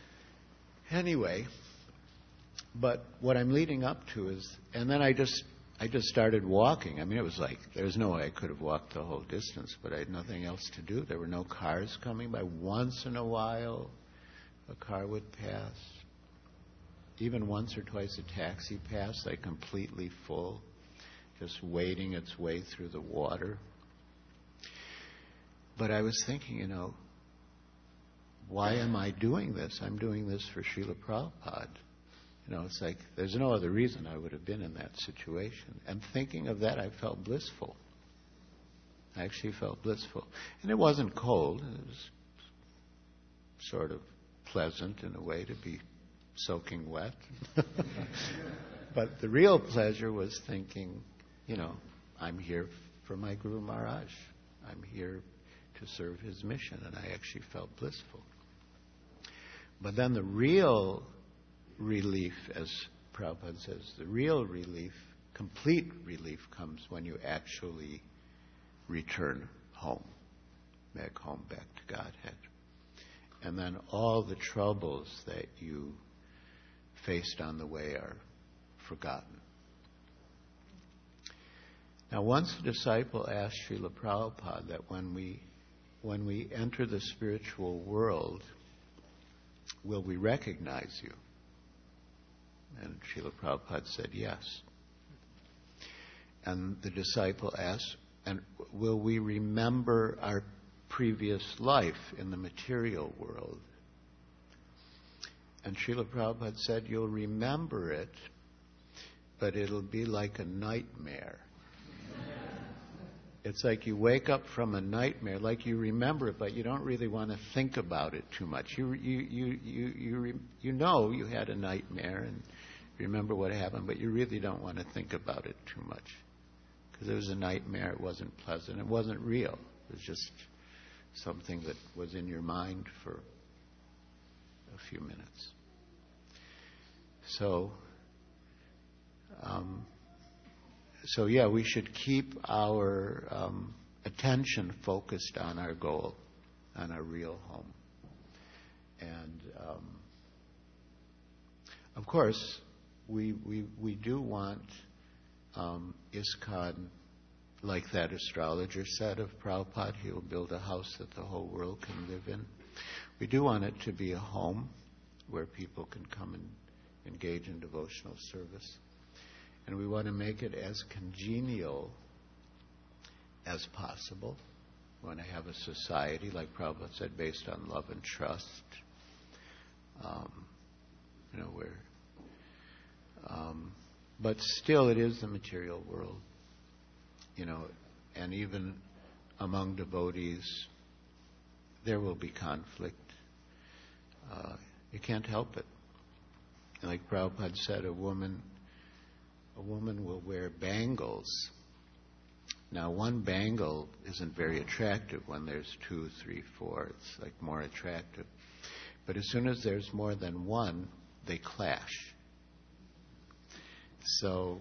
anyway, but what I'm leading up to is, and then I just I just started walking. I mean, it was like, there was no way I could have walked the whole distance, but I had nothing else to do. There were no cars coming by. Once in a while, a car would pass. Even once or twice a taxi passed, like completely full, just wading its way through the water. But I was thinking, you know, why am I doing this? I'm doing this for Srila Prabhupada. You know, it's like there's no other reason I would have been in that situation. And thinking of that, I felt blissful. I actually felt blissful. And it wasn't cold. It was sort of pleasant in a way to be soaking wet. But the real pleasure was thinking, you know, I'm here for my Guru Maharaj. I'm here to serve his mission, and I actually felt blissful. But then the real relief, as Prabhupada says, the real relief, complete relief, comes when you actually return home, back home, back to Godhead. And then all the troubles that you faced on the way are forgotten. Now, once a disciple asked Srila Prabhupada that when we when we enter the spiritual world, will we recognize you? And Srila Prabhupada said yes. And the disciple asked, and will we remember our previous life in the material world? And Srila Prabhupada said, you'll remember it, but it'll be like a nightmare. It's like you wake up from a nightmare, like you remember it, but you don't really want to think about it too much. You you you you you, re, you know you had a nightmare and remember what happened, but you really don't want to think about it too much because it was a nightmare. It wasn't pleasant. It wasn't real. It was just something that was in your mind for a few minutes. So. Um, So, yeah, we should keep our um, attention focused on our goal, on our real home. And, um, of course, we, we, we do want um, ISKCON, like that astrologer said of Prabhupada, he will build a house that the whole world can live in. We do want it to be a home where people can come and engage in devotional service. And we want to make it as congenial as possible. We want to have a society, like Prabhupada said, based on love and trust. Um, you know, where, um, but still, it is the material world. You know, and even among devotees, there will be conflict. Uh, you can't help it. And like Prabhupada said, a woman. A woman will wear bangles. Now, one bangle isn't very attractive when there's two, three, four. It's like more attractive. But as soon as there's more than one, they clash. So,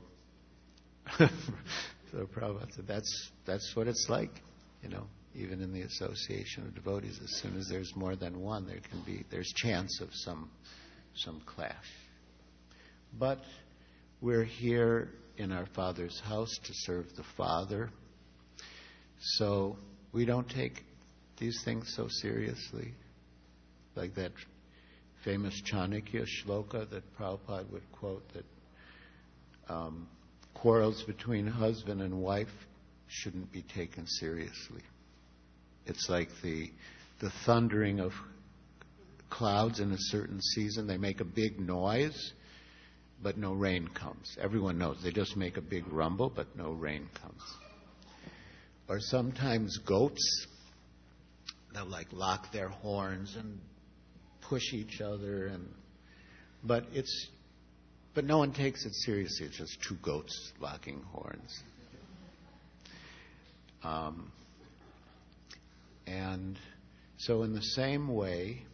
so Prabhupada said that's that's what it's like, you know. Even in the association of devotees, as soon as there's more than one, there can be there's chance of some some clash. But we're here in our Father's house to serve the Father. So we don't take these things so seriously. Like that famous Chanakya shloka that Prabhupada would quote, that um, quarrels between husband and wife shouldn't be taken seriously. It's like the the thundering of clouds in a certain season. They make a big noise, but no rain comes. Everyone knows. They just make a big rumble, but no rain comes. Or sometimes goats, they'll like lock their horns and push each other, and but it's but no one takes it seriously. It's just two goats locking horns. Um, and so in the same way,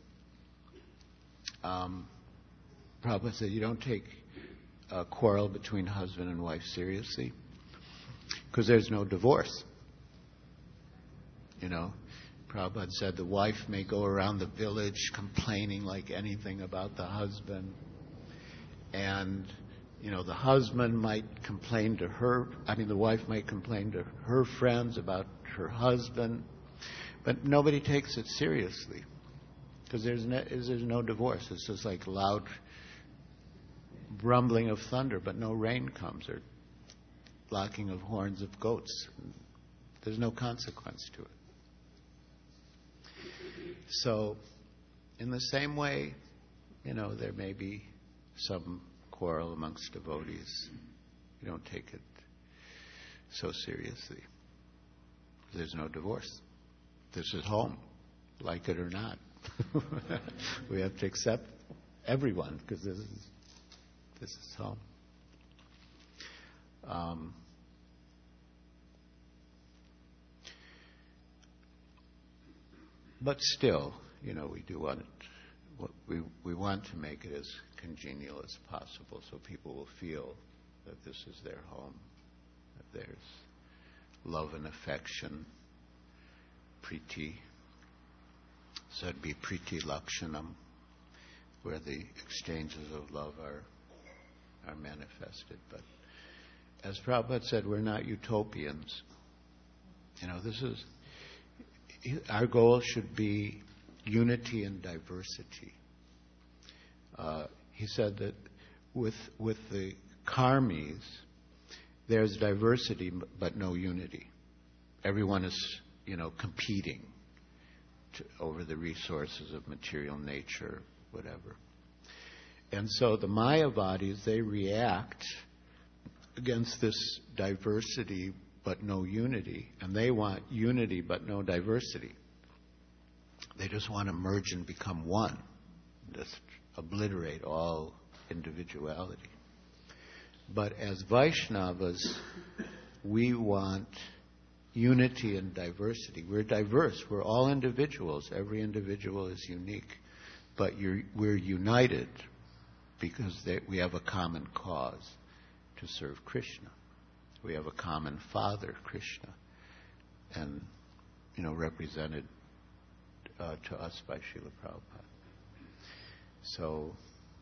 um, Prabhupada said you don't take a quarrel between husband and wife seriously because there's no divorce. You know, Prabhupada said the wife may go around the village complaining like anything about the husband, and you know, the husband might complain to her, I mean, the wife might complain to her friends about her husband, but nobody takes it seriously because there's no, there's no divorce. It's just like loud rumbling of thunder, but no rain comes, or blocking of horns of goats. There's no consequence to it. So, in the same way, you know, there may be some quarrel amongst devotees. You don't take it so seriously. There's no divorce. This is home, like it or not. We have to accept everyone because this is this is home. Um, but still, you know, we do want it. We we want to make it as congenial as possible, so people will feel that this is their home, that there's love and affection, priti. So it'd be priti lakshanam, where the exchanges of love are are manifested. But as Prabhupada said, we're not utopians. You know, this is our goal should be unity and diversity. Uh, he said that with with the karmis, there's diversity but no unity. Everyone is, you know, competing to, over the resources of material nature, whatever. And so the Mayavadis, they react against this diversity but no unity, and they want unity but no diversity. They just want to merge and become one, just obliterate all individuality. But as Vaishnavas, we want unity and diversity. We're diverse. We're all individuals. Every individual is unique. But you're, we're united because they, we have a common cause to serve Krishna. We have a common Father, Krishna, and, you know, represented uh, to us by Srila Prabhupada. So,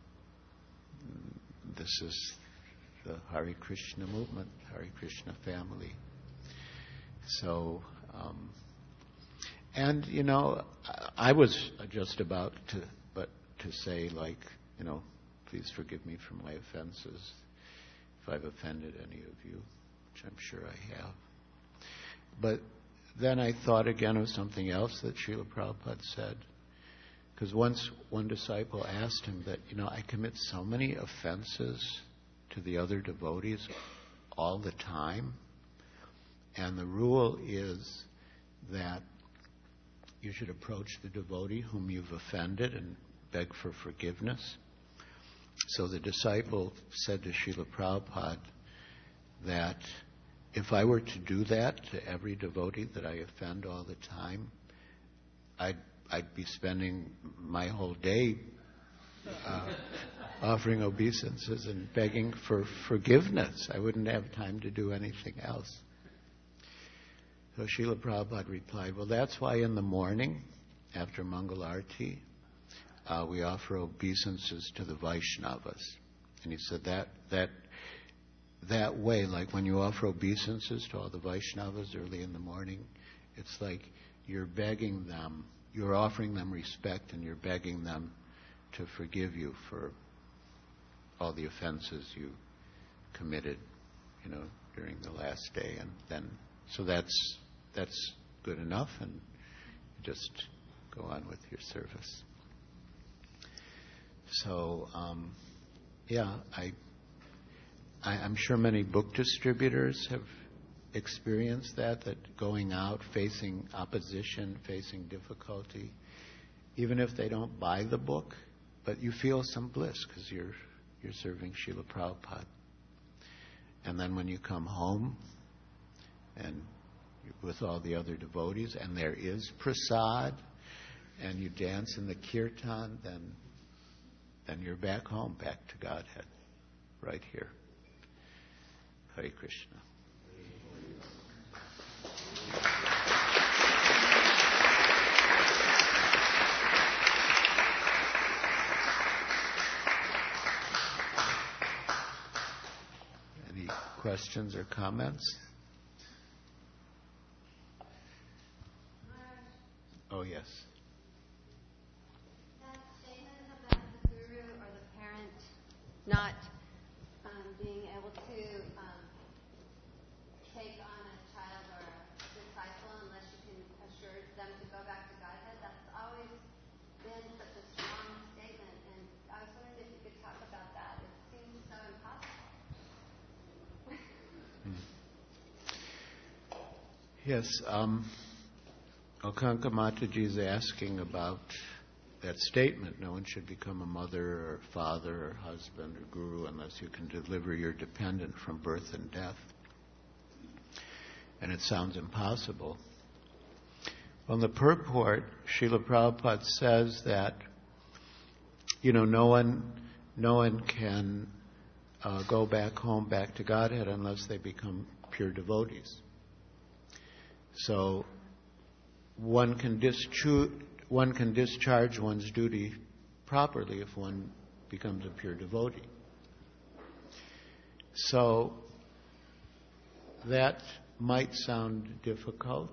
this is the Hare Krishna movement, Hare Krishna family. So, um, and, you know, I, I was just about to, but to say, like, you know, please forgive me for my offenses if I've offended any of you, which I'm sure I have. But then I thought again of something else that Srila Prabhupada said. Because once one disciple asked him that, you know, I commit so many offenses to the other devotees all the time. And the rule is that you should approach the devotee whom you've offended and beg for forgiveness. So the disciple said to Srila Prabhupada that if I were to do that to every devotee that I offend all the time, I'd, I'd be spending my whole day uh, offering obeisances and begging for forgiveness. I wouldn't have time to do anything else. So Srila Prabhupada replied, well, that's why in the morning, after Mangalarti, uh, we offer obeisances to the Vaishnavas. And he said that that that way, like when you offer obeisances to all the Vaishnavas early in the morning, it's like you're begging them, you're offering them respect and you're begging them to forgive you for all the offenses you committed, you know, during the last day. And then, so that's that's good enough, and you just go on with your service. So, um, yeah, I, I, I'm sure many book distributors have experienced that, that going out, facing opposition, facing difficulty, even if they don't buy the book, but you feel some bliss because you're, you're serving Srila Prabhupada. And then when you come home and with all the other devotees, and there is prasad, and you dance in the kirtan, then then you're back home, back to Godhead, right here. Hare Krishna. questions or comments? Oh, yes. That statement about the guru or the parent not um, being able to um, take on a child or a disciple unless you can assure them to go back to Godhead, that's always been such a strong statement. And I was wondering if you could talk about that. It seems so impossible. Yes. Um, Okanka Mataji is asking about that statement. No one should become a mother or father or husband or guru unless you can deliver your dependent from birth and death. And it sounds impossible. Well, in the purport, Srila Prabhupada says that, you know, no one, no one can uh, go back home, back to Godhead unless they become pure devotees. So one can discharge, one can discharge one's duty properly if one becomes a pure devotee. So that might sound difficult.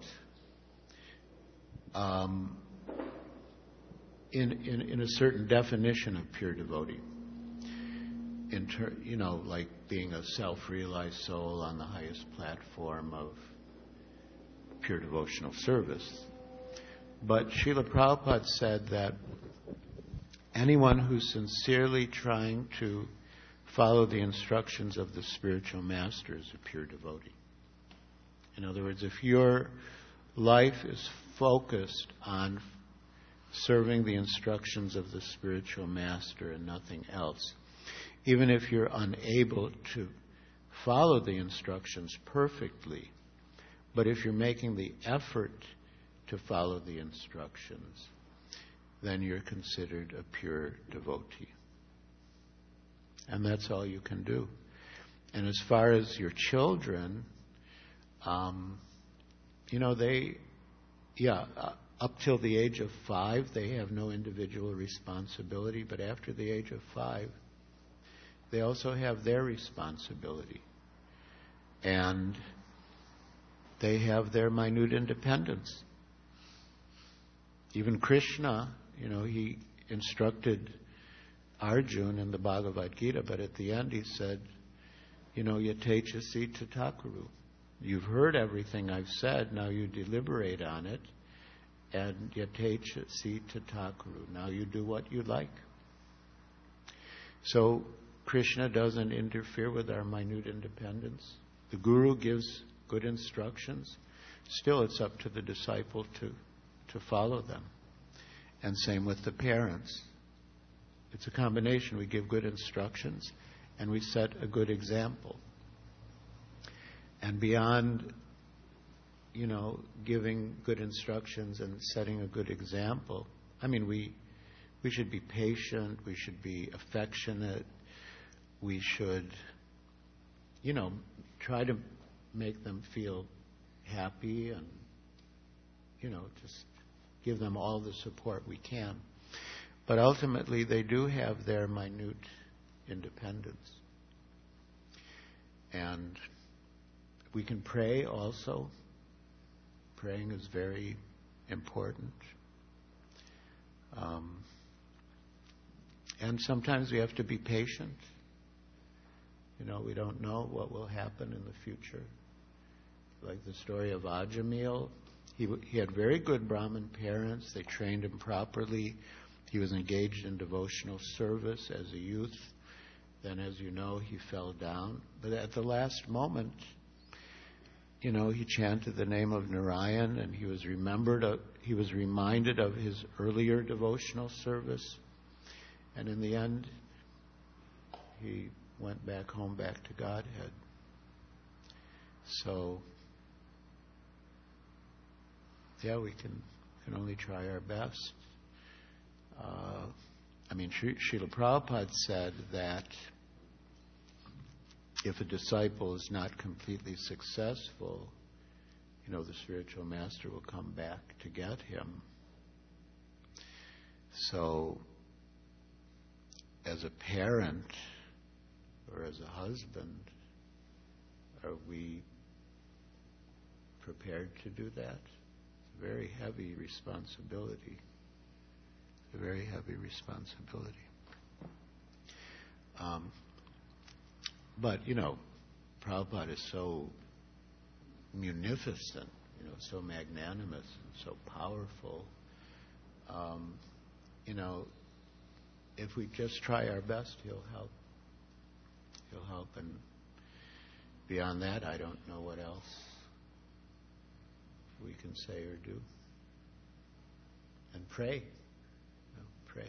Um, in, in in a certain definition of pure devotee, in ter, you know, like being a self-realized soul on the highest platform of pure devotional service. But Srila Prabhupada said that anyone who's sincerely trying to follow the instructions of the spiritual master is a pure devotee. In other words, if your life is focused on serving the instructions of the spiritual master and nothing else, even if you're unable to follow the instructions perfectly, but if you're making the effort to follow the instructions, then you're considered a pure devotee. And that's all you can do. And as far as your children, um, you know, they, yeah, uh, up till the age of five, they have no individual responsibility, but after the age of five, they also have their responsibility. And they have their minute independence. Even Krishna, you know, he instructed Arjuna in the Bhagavad Gita, but at the end he said, you know, yatechasi tathakuru. You've heard everything I've said, now you deliberate on it, and yatechasi tathakuru. Now you do what you like. So Krishna doesn't interfere with our minute independence. The Guru gives good instructions. Still, it's up to the disciple to, to follow them. And same with the parents. It's a combination. We give good instructions and we set a good example. And beyond, you know, giving good instructions and setting a good example, I mean, we we should be patient, we should be affectionate, we should, you know, try to make them feel happy and, you know, just give them all the support we can. But ultimately, they do have their minute independence. And we can pray also. Praying is very important. Um, and sometimes we have to be patient. You know, we don't know what will happen in the future. Like the story of Ajamil. He, he had very good Brahmin parents. They trained him properly. He was engaged in devotional service as a youth. Then, as you know, he fell down. But at the last moment, you know, he chanted the name of Narayan, and he was remembered. Of, he was reminded of his earlier devotional service, and in the end, he went back home, back to Godhead. So, yeah, we can can only try our best. Uh, I mean, Srila Prabhupada said that if a disciple is not completely successful, you know, the spiritual master will come back to get him. So, as a parent or as a husband, are we prepared to do that? It's a very heavy responsibility. It's a very heavy responsibility. Um, but, you know, Prabhupada is so munificent, you know, so magnanimous and so powerful. Um, you know, if we just try our best, he'll help. He'll help. And beyond that, I don't know what else we can say or do. And pray. You know, pray.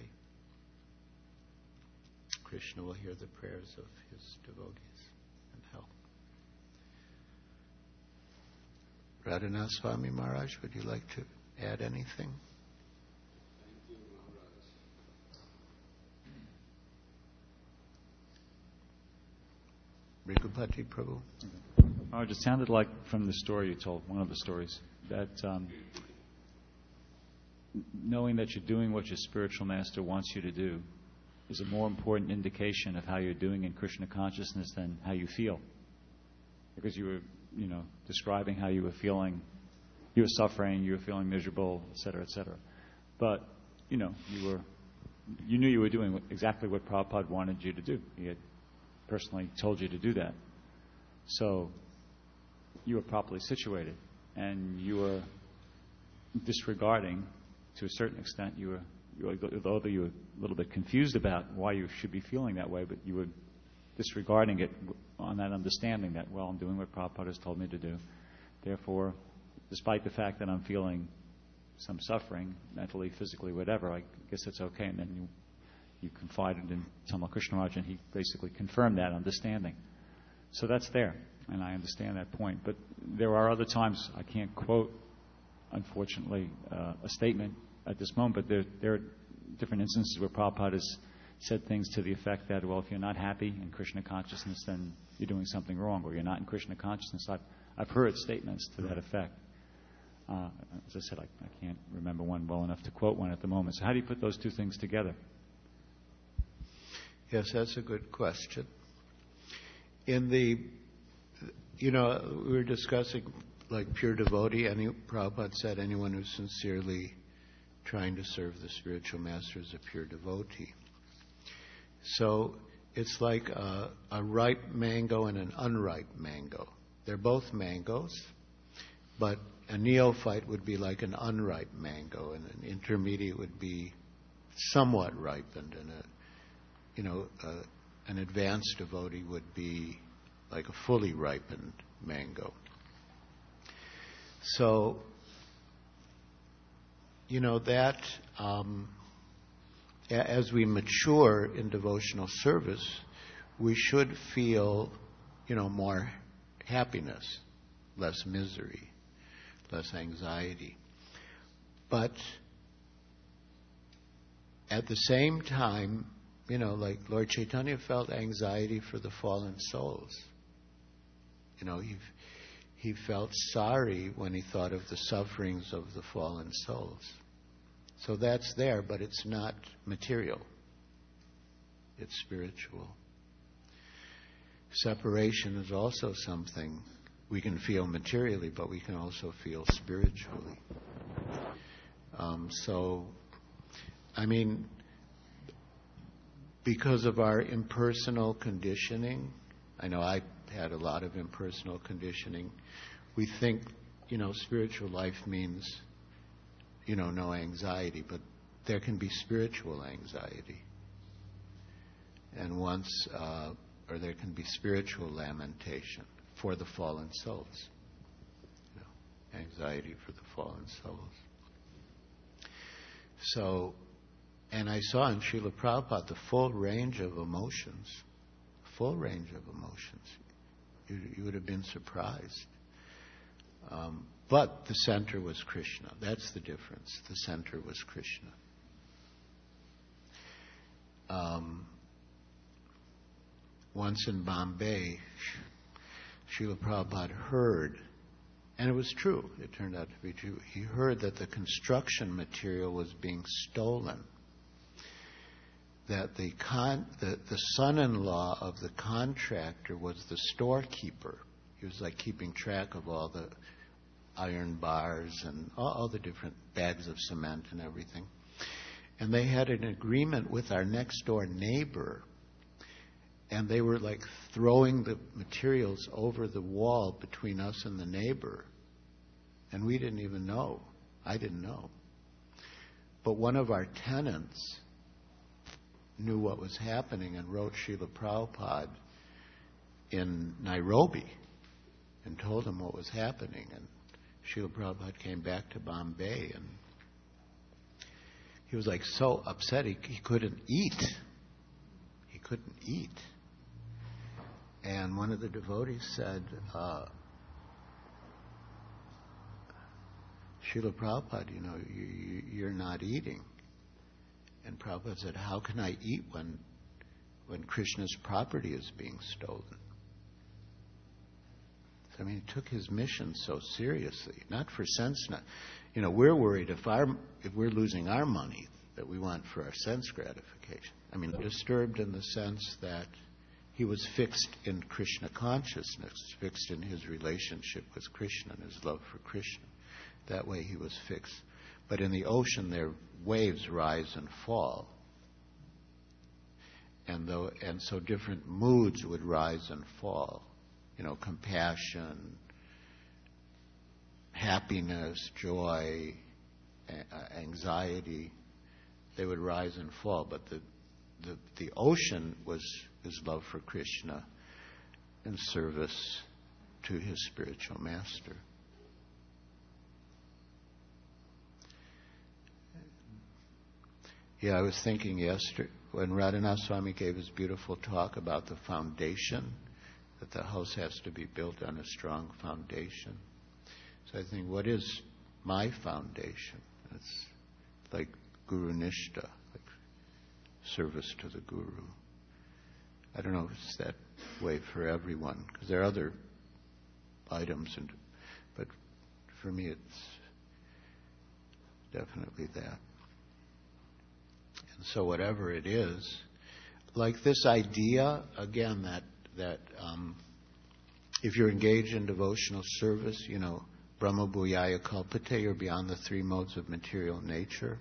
Krishna will hear the prayers of his devotees and help. Radhanath Swami Maharaj, would you like to add anything? Thank you, Maharaj. Rigupati Prabhu? Maharaj, it sounded like from the story you told, one of the stories, that um, knowing that you're doing what your spiritual master wants you to do is a more important indication of how you're doing in Krishna consciousness than how you feel. Because you were, you know, describing how you were feeling, you were suffering, you were feeling miserable, et cetera, et cetera. But, you know, you were, you knew you were doing exactly what Prabhupada wanted you to do. He had personally told you to do that. So you were properly situated, and you were disregarding, to a certain extent, you were, you were, although you were a little bit confused about why you should be feeling that way, but you were disregarding it on that understanding that, well, I'm doing what Prabhupada has told me to do. Therefore, despite the fact that I'm feeling some suffering, mentally, physically, whatever, I guess it's okay. And then you, you confided in Tamal Krishnaraj, and he basically confirmed that understanding. So that's there, and I understand that point. But there are other times, I can't quote, unfortunately, uh, a statement at this moment, but there, there are different instances where Prabhupada has said things to the effect that, well, if you're not happy in Krishna consciousness, then you're doing something wrong, or you're not in Krishna consciousness. I've, I've heard statements to that effect. Uh, as I said, I, I can't remember one well enough to quote one at the moment. So how do you put those two things together? Yes, that's a good question. In the, you know, we were discussing like pure devotee. Any, Prabhupada said anyone who's sincerely trying to serve the spiritual master is a pure devotee. So it's like a, a ripe mango and an unripe mango. They're both mangoes, but a neophyte would be like an unripe mango, and an intermediate would be somewhat ripened, and a, you know, a, an advanced devotee would be like a fully ripened mango. So, you know, that um, as we mature in devotional service, we should feel, you know, more happiness, less misery, less anxiety. But at the same time, you know, like Lord Chaitanya felt anxiety for the fallen souls. You know, he he felt sorry when he thought of the sufferings of the fallen souls. So that's there, but it's not material. It's spiritual. Separation is also something we can feel materially, but we can also feel spiritually. Um, so, I mean, because of our impersonal conditioning, I know I had a lot of impersonal conditioning, we think, you know, spiritual life means, you know, no anxiety, but there can be spiritual anxiety. And once, uh, or there can be spiritual lamentation for the fallen souls. You know, anxiety for the fallen souls. So, and I saw in Srila Prabhupada the full range of emotions. Full range of emotions. You, you would have been surprised. Um, but the center was Krishna. That's the difference. The center was Krishna. Um, once in Bombay, Srila Prabhupada heard, and it was true, it turned out to be true, he heard that the construction material was being stolen. That the, con, the, the son-in-law of the contractor was the storekeeper he was like keeping track of all the iron bars and all, all the different bags of cement and everything. And they had an agreement with our next door neighbor, and they were like throwing the materials over the wall between us and the neighbor. And we didn't even know. I didn't know. But one of our tenants knew what was happening and wrote Srila Prabhupada in Nairobi and told him what was happening. And Srila Prabhupada came back to Bombay, and he was like so upset he, he couldn't eat. He couldn't eat. And one of the devotees said, uh, Srila Prabhupada, you know, you, you're not eating. And Prabhupada said, how can I eat when when Krishna's property is being stolen? So, I mean, he took his mission so seriously, not for sense. Not, you know, we're worried if our if we're losing our money that we want for our sense gratification. I mean, disturbed in the sense that he was fixed in Krishna consciousness, fixed in his relationship with Krishna and his love for Krishna. That way he was fixed. But in the ocean, their waves rise and fall. And, though, and so different moods would rise and fall. You know, compassion, happiness, joy, a- anxiety, they would rise and fall. But the, the, the ocean was his love for Krishna and service to his spiritual master. Yeah, I was thinking yesterday, when Radhanath Swami gave his beautiful talk about the foundation, that the house has to be built on a strong foundation. So I think, what is my foundation? It's like Guru Nishta, like service to the Guru. I don't know if it's that way for everyone, because there are other items, and, but for me it's definitely that. And so whatever it is, like this idea, again, that that um, if you're engaged in devotional service, you know, Brahma Bhuyaya Kalpate, you're beyond the three modes of material nature.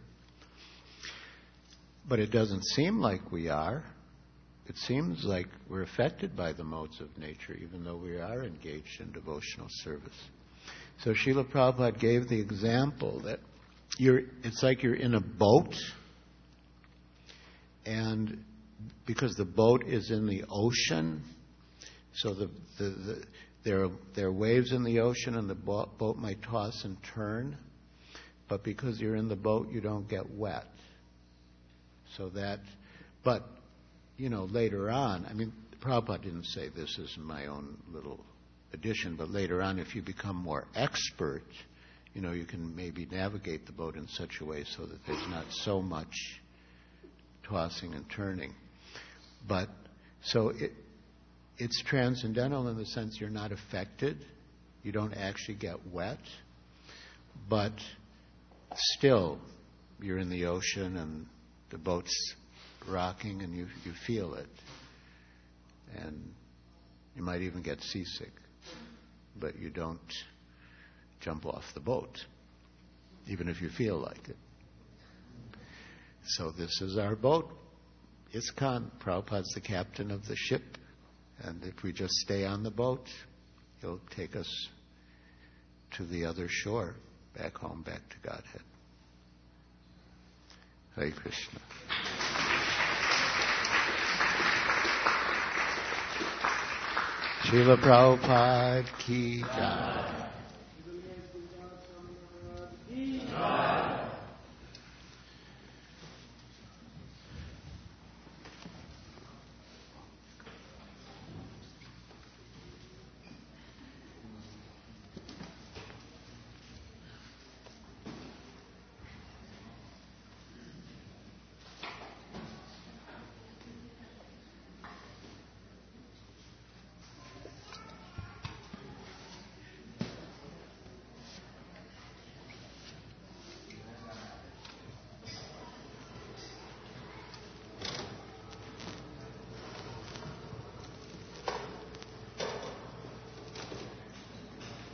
But it doesn't seem like we are. It seems like we're affected by the modes of nature, even though we are engaged in devotional service. So Srila Prabhupada gave the example that you're, it's like you're in a boat, and because the boat is in the ocean, so the, the, the, there, are, there are waves in the ocean, and the boat, boat might toss and turn, but because you're in the boat, you don't get wet. So that, but, you know, later on, I mean, Prabhupada didn't say this is my own little addition, but later on, if you become more expert, you know, you can maybe navigate the boat in such a way so that there's not so much tossing and turning. But, so it, it's transcendental in the sense you're not affected. You don't actually get wet. But still, you're in the ocean and the boat's rocking and you, you feel it. And you might even get seasick. But you don't jump off the boat, even if you feel like it. So this is our boat. ISKCON. Prabhupada's the captain of the ship. And if we just stay on the boat, he'll take us to the other shore, back home, back to Godhead. Hare Krishna. Srila Prabhupada ki jai.